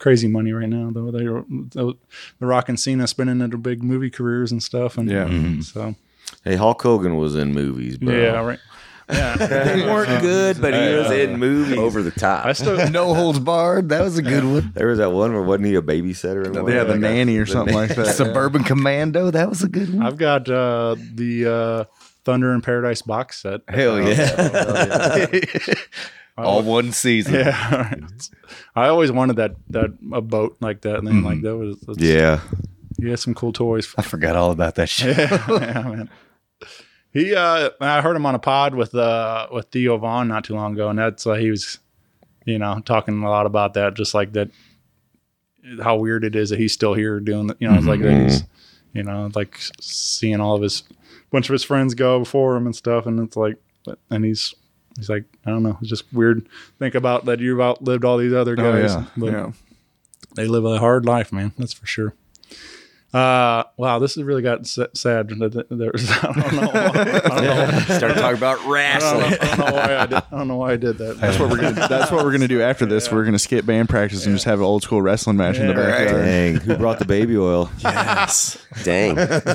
crazy money right now. Though they were the Rock and Cena spinning into big movie careers and stuff. And Yeah. Mhm. so Hey, Hulk Hogan was in movies, bro. yeah, right. Yeah, They weren't good, but he was in movies. Over the top. I still No holds barred. That was a good one. There was that one where wasn't he a babysitter? In one? Yeah, the Like, nanny or the something nanny. like that. Suburban Commando. That was a good one. I've got uh, the uh, Thunder in Paradise box set. Hell yeah. All one season. Yeah, I always wanted that that a boat like that, and then like that was that's, Yeah. He had some cool toys. I forgot all about that shit. Yeah, man. He, uh, I heard him on a pod with uh with Theo Vaughn not too long ago, and that's uh, he was, you know, talking a lot about that, just like that, how weird it is that he's still here doing, the, you know, it's like that he's, you know, like seeing all of his bunch of his friends go before him and stuff, and it's like, and he's he's like, I don't know, it's just weird. Think about that you've outlived all these other Oh, guys, yeah. but Yeah. they live a hard life, man. That's for sure. Uh, wow, this has really got s- sad. There's, I don't know. I don't know. Started talking about I don't, wrestling. know, I don't know why I did. I don't know why I did that. That's what we're gonna. That's what we're gonna do after this. We're gonna skip band practice and just have an old school wrestling match in the Yeah, right. backyard. Dang, who brought the baby oil? Yes. Dang.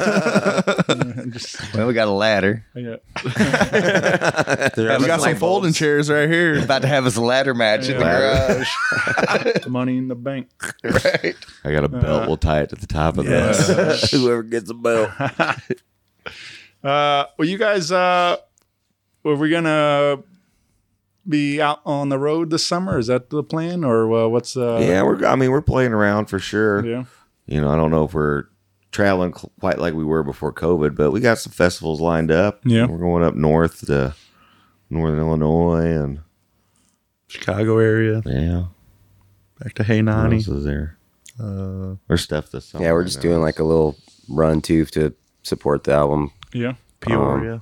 Just, Well, we got a ladder. yeah. We got some folding chairs right here. About to have us a ladder match in the garage. Money in the bank. Right. I got a belt. We'll tie it to the top of this. Whoever gets a belt. Uh, well, you guys, uh, were we gonna be out on the road this summer? Is that the plan, or uh, what's? Uh, Yeah, we're. I mean, we're playing around for sure. yeah. You know, I don't know if we're traveling cl- quite like we were before COVID, but we got some festivals lined up. Yeah. We're going up north to Northern Illinois and Chicago area. yeah. Back to Hey What Nani. else is there? Uh, There's stuff this summer. Yeah, we're just doing like a little run too to support the album. Yeah. Peoria.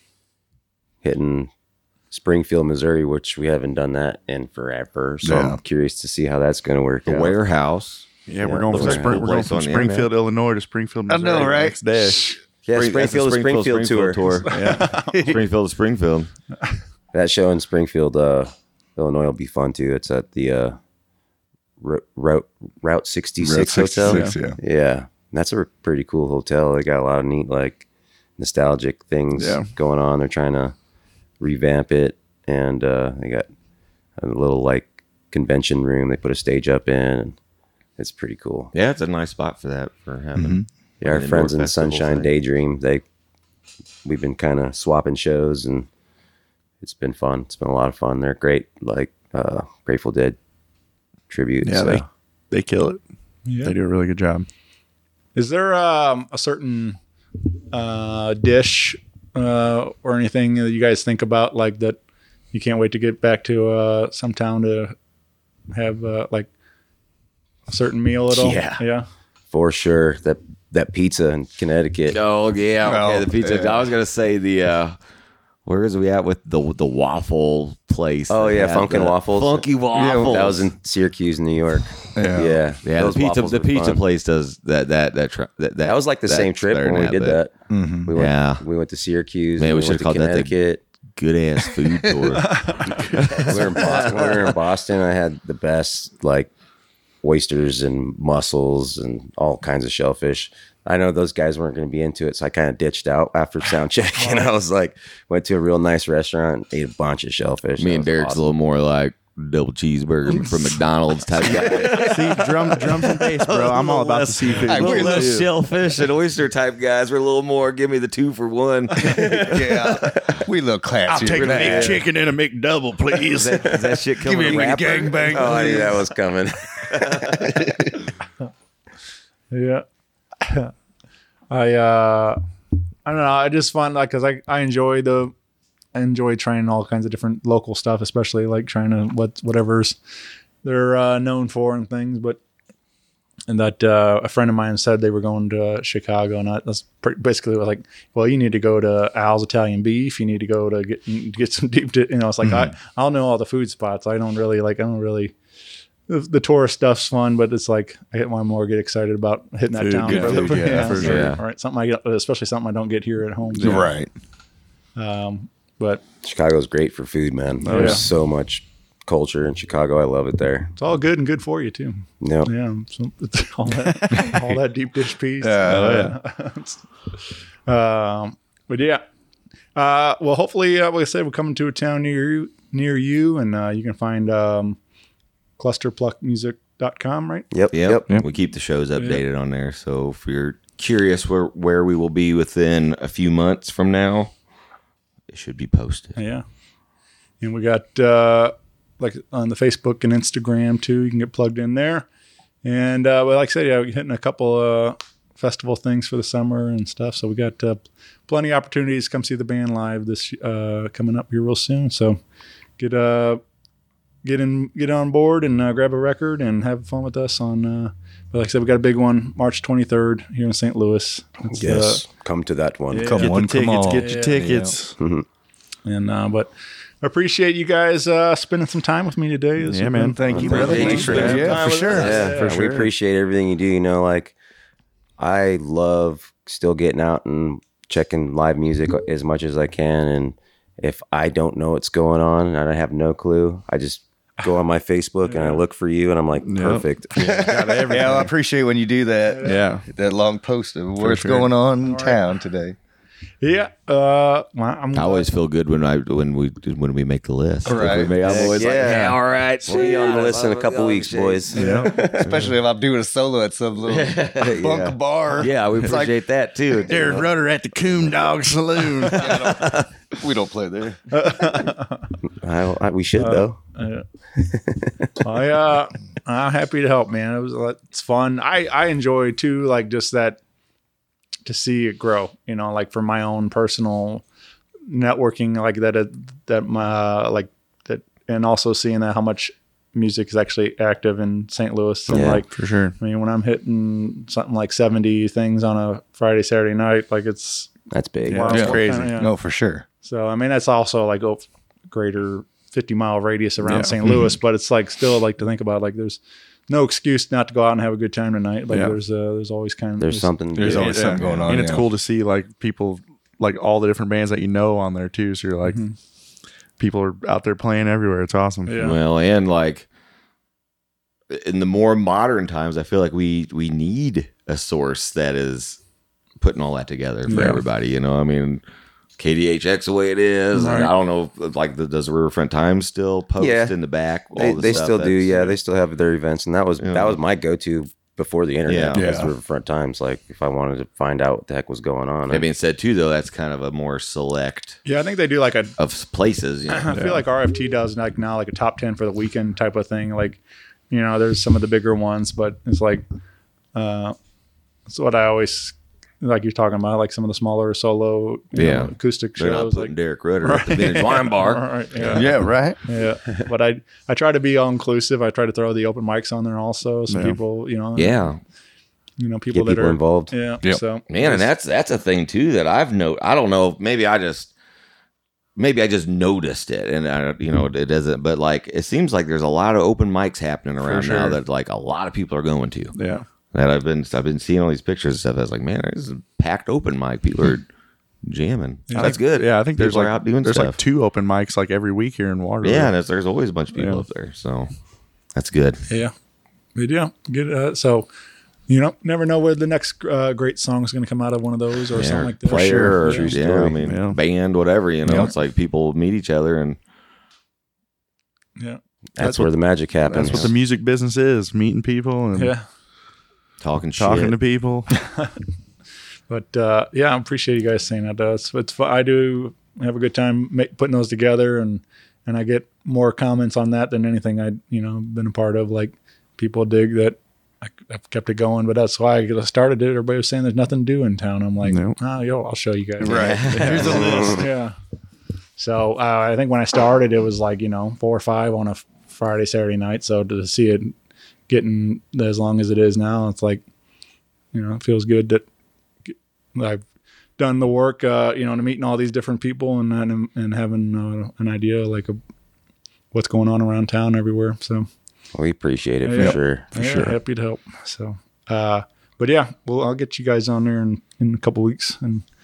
Hitting Springfield, Missouri, which we haven't done that in forever. So Yeah. I'm curious to see how that's going to work. the out. warehouse. yeah, we're going looks from like a Spring, cool we're going place from on the Springfield, Illinois to Springfield, I Missouri. know, the right? Next day. Yeah, Spring- that's the Springfield to Springfield, tour. Yeah. Springfield to Springfield. That show in Springfield, uh, Illinois will be fun too. It's at the uh, Ro- Route Route sixty-six Route hotel. sixty-six, yeah. Yeah, that's a pretty cool hotel. They got a lot of neat, like, nostalgic things Yeah. going on. They're trying to revamp it, and uh, they got a little like convention room. They put a stage up in, and it's pretty cool. Yeah, it's a nice spot for that for having. Mm-hmm. Yeah, our Indoor friends in festival Sunshine thing. Daydream, they we've been kind of swapping shows, and it's been fun. It's been a lot of fun. They're great, like uh, Grateful Dead tribute. Yeah, so. they, they kill it. Yeah. They do a really good job. Is there um, a certain uh, dish uh, or anything that you guys think about, like that you can't wait to get back to uh, some town to have uh, like a certain meal at all? Yeah. Yeah. For sure, that that pizza in Connecticut. Oh yeah, okay. Oh, The pizza. yeah. I was gonna say the. uh Where is we at with the the waffle place? Oh that yeah, had Funkin' the- Waffles. Funky waffles. That was in Syracuse, New York. Yeah. Yeah, yeah. those The pizza waffles the were pizza fun. place does that that that tra- that, That was like the that- same trip better when we than did that. Mhm. We went, Yeah. we went to Syracuse. Man, we we should've went to called that the- Connecticut. Good ass food tour. we were in Boston. we were in Boston. I had the best like oysters and mussels and all kinds of shellfish. I know those guys weren't going to be into it, so I kind of ditched out after sound check. And I was like, went to a real nice restaurant, ate a bunch of shellfish. Me That and was Derek's awesome. a little more like double cheeseburger from McDonald's type guy. See, drum, drums and bass, bro. I'm all about the seafood. A little agree with less you. shellfish and oyster type guys. We're a little more. Give me the two for one. Yeah. We look classy. I'll take a Relax. McChicken and a McDouble, please. Is that, is that shit Give coming me to a rapper? gangbang. Oh, I knew that was coming. Yeah. I uh I don't know. I just find like because I I enjoy the I enjoy trying all kinds of different local stuff, especially like trying to what whatever's they're uh, known for and things. But and that uh, a friend of mine said they were going to Chicago, and I, that's pretty, basically like, well, you need to go to Al's Italian Beef. You need to go to get get some deep. Di- you know, it's like I I'll know all the food spots. I don't really like. I don't really. The, the tourist stuff's fun, but it's like I get one more get excited about hitting that Food, town. good for the- food, yeah, for so, sure. All right, something I get, especially something I don't get here at home. so, Right. Um, but Chicago's great for food, man. Oh, There's yeah. so much culture in Chicago. I love it there. It's all good and good for you too. Yep. Yeah, so it's all that, all that deep dish piece. Yeah. um, but yeah, uh, well, hopefully, uh, like I said, we're coming to a town near you, near you, and uh, you can find um, cluster pluck music dot com, right? Yep. Yep. Yep. We keep the shows updated on there. So if you're curious where, where we will be within a few months from now, it should be posted. Yeah. And we got uh, like on the Facebook and Instagram too. You can get plugged in there. And uh, well, like I said, yeah, we're hitting a couple uh, festival things for the summer and stuff. So we got uh, plenty of opportunities to come see the band live this uh, coming up here real soon. So get uh get in get on board and uh, grab a record and have fun with us on. Uh, but like I said, we got a big one March twenty-third here in Saint Louis. It's, Yes. uh, Come to that one. Yeah. Come Get on, the come tickets. on. Get your Yeah. tickets. and uh, but I appreciate you guys uh, spending some time with me today. This Yeah, has man. been- Thank you, Thank brother. you. Thanks for Thank that. you. Yeah, for sure. Yeah, for we sure. appreciate everything you do. You know, like I love still getting out and checking live music as much as I can. And if I don't know what's going on and I have no clue, I just go on my Facebook and I look for you, and I'm like, perfect. Yeah, well, I appreciate when you do that. Yeah. That long post of what's sure. going on in town today. Yeah, uh, well, I'm I always feel good when I when we when we make the list. If we Right. make- I'm always like, Yeah. yeah, all right. See you on the list in a couple Oh, weeks, shit. boys. Especially if I'm doing a solo at some little bunk Yeah. bar. Yeah, we It's like, appreciate that too. There's Rudder at the Coon Dog Saloon. we don't play there. I, I, we should, though. I uh, I'm happy to help, man. It was uh, it's fun. I I enjoy too, like just that to see it grow. You know, like for my own personal networking, like that uh, that my like that, and also seeing that how much music is actually active in Saint Louis. And Yeah, like For sure. I mean, when I'm hitting something like seventy things on a Friday, Saturday night, like it's That's big. wow, Yeah. it's Crazy. kinda, yeah. No, for sure. So I mean, that's also like a greater fifty mile radius around Yeah. Saint Louis, but it's like still like to think about like there's no excuse not to go out and have a good time tonight. Like Yeah. there's uh, there's always kind of There's something. There's yeah. always something going on. And it's yeah. cool to see like people, like all the different bands that you know on there too. So you're like, people are out there playing everywhere. It's awesome. Yeah. Well, and like in the more modern times, I feel like we we need a source that is putting all that together for Yeah. everybody. You know, I mean, K D H X the way it is. Right. I don't know, like the, does the Riverfront Times still post Yeah. in the back? all They, the they stuff still do. that's- Yeah, they still have their events, and that was Yeah. that was my go-to before the internet. Yeah. was Yeah. Riverfront Times. Like if I wanted to find out what the heck was going on. That being said, too, though, that's kind of a more select Yeah, I think they do like a. of places. You know? I feel like R F T does like now like a top ten for the weekend type of thing. Like, you know, there's some of the bigger ones, but it's like, uh, it's what I always like. You're talking about like some of the smaller solo, you Yeah. know, acoustic They're not shows. putting Like, Derek Rudder at the Vintage Wine Bar. Right, yeah. Yeah, right. Yeah, but I I try to be all inclusive. I try to throw the open mics on there also, so Yeah. people, you know, Yeah. you know, people Get that people are involved. Yeah, Yep. so Man, and that's that's a thing too that I've noticed. I don't know. Maybe I just maybe I just noticed it, and I, you know it doesn't. But like it seems like there's a lot of open mics happening around now sure. that like a lot of people are going to. Yeah. That I've been I've been seeing all these pictures and stuff. I was like, man, this is a packed open mic. People are jamming. I That's think- good. Yeah, I think there's People are like out doing there's stuff. like two open mics like every week here in Waterloo. Yeah, and there's, there's always a bunch of people Yeah. up there. So that's good. yeah, but yeah, get uh, so. You know, never know where the next uh, great song is going to come out of one of those or Yeah, something like that. player sure. or True yeah, story. I mean Yeah. band, whatever. You know, Yeah. it's like people meet each other and Yeah, That's, where the magic happens. That's what the music business is: meeting people and yeah. talking talking shit. to people. But uh, yeah, I appreciate you guys saying that. Uh, it's, it's fun. I do have a good time make, putting those together, and and I get more comments on that than anything I you know been a part of. Like people dig that I, I've kept it going, but that's why I started it. Everybody was saying there's nothing to do in town. I'm like, No. oh, yo, I'll show you guys. Right. Here's a list. Yeah. So uh, I think when I started, it was like you know four or five on a Friday, Saturday night. So to see it getting as long as it is now, it's like you know it feels good that I've done the work, uh, you know, to meeting all these different people and and, and having uh, an idea like of what's going on around town everywhere. So We appreciate it for Yeah. sure. yeah, sure. happy to help. So, uh, but yeah, well, I'll get you guys on there in, in a couple weeks and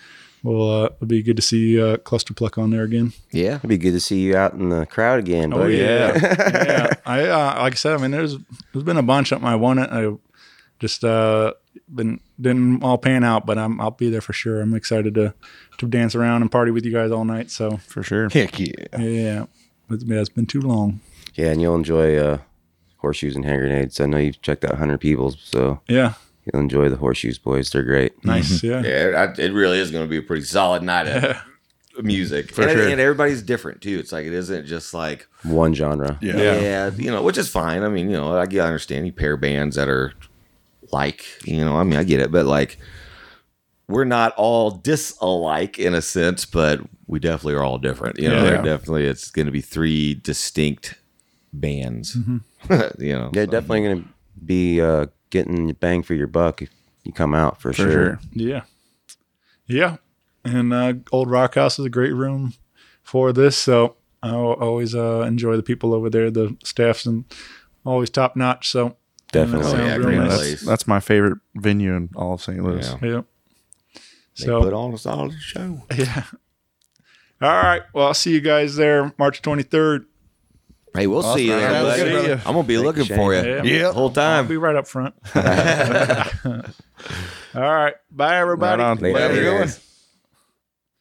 we'll uh, it'll be good to see uh, Cluster Pluck on there again. Yeah. It'd be good to see you out in the crowd again, buddy. Oh yeah, yeah. I uh, like I said, I mean, there's there's been a bunch of them. I won it. I just uh, been didn't all pan out, but I'm I'll be there for sure. I'm excited to to dance around and party with you guys all night. So For sure. Heck yeah. yeah, it's, yeah, it's been too long. Yeah, and you'll enjoy uh, horseshoes and hand grenades. I know you've checked out one hundred Peoples, so Yeah, you'll enjoy the horseshoes, boys. They're great. nice. Yeah, Yeah, I, it really is going to be a pretty solid night of music. For and, sure. and everybody's different, too. It's like, it isn't just like, One genre. Yeah. yeah. you know, which is fine. I mean, you know, I, get- I understand you pair bands that are like, you know, I mean, I get it, but like, we're not all disalike in a sense, but we definitely are all different. You know, Yeah. they're definitely, it's going to be three distinct bands. you know, They're so. definitely going to be uh, getting bang for your buck if you come out, for, For sure. sure. yeah, yeah. And uh, Old Rock House is a great room for this. So I al- always uh, enjoy the people over there. The staff's and always top notch. So Definitely. Sounds yeah, real great nice. place. That's, that's my favorite venue in all of Saint Louis. Yeah. yeah. They So put on a solid show. yeah. All right. Well, I'll see you guys there March twenty-third. Hey, we'll see you there, Sounds buddy. good, brother. I'm gonna be looking Shane. for you Yeah. Yeah. the whole I'll time. be right up front. All right. Bye, everybody. Right on. Later. Later, Later. guys.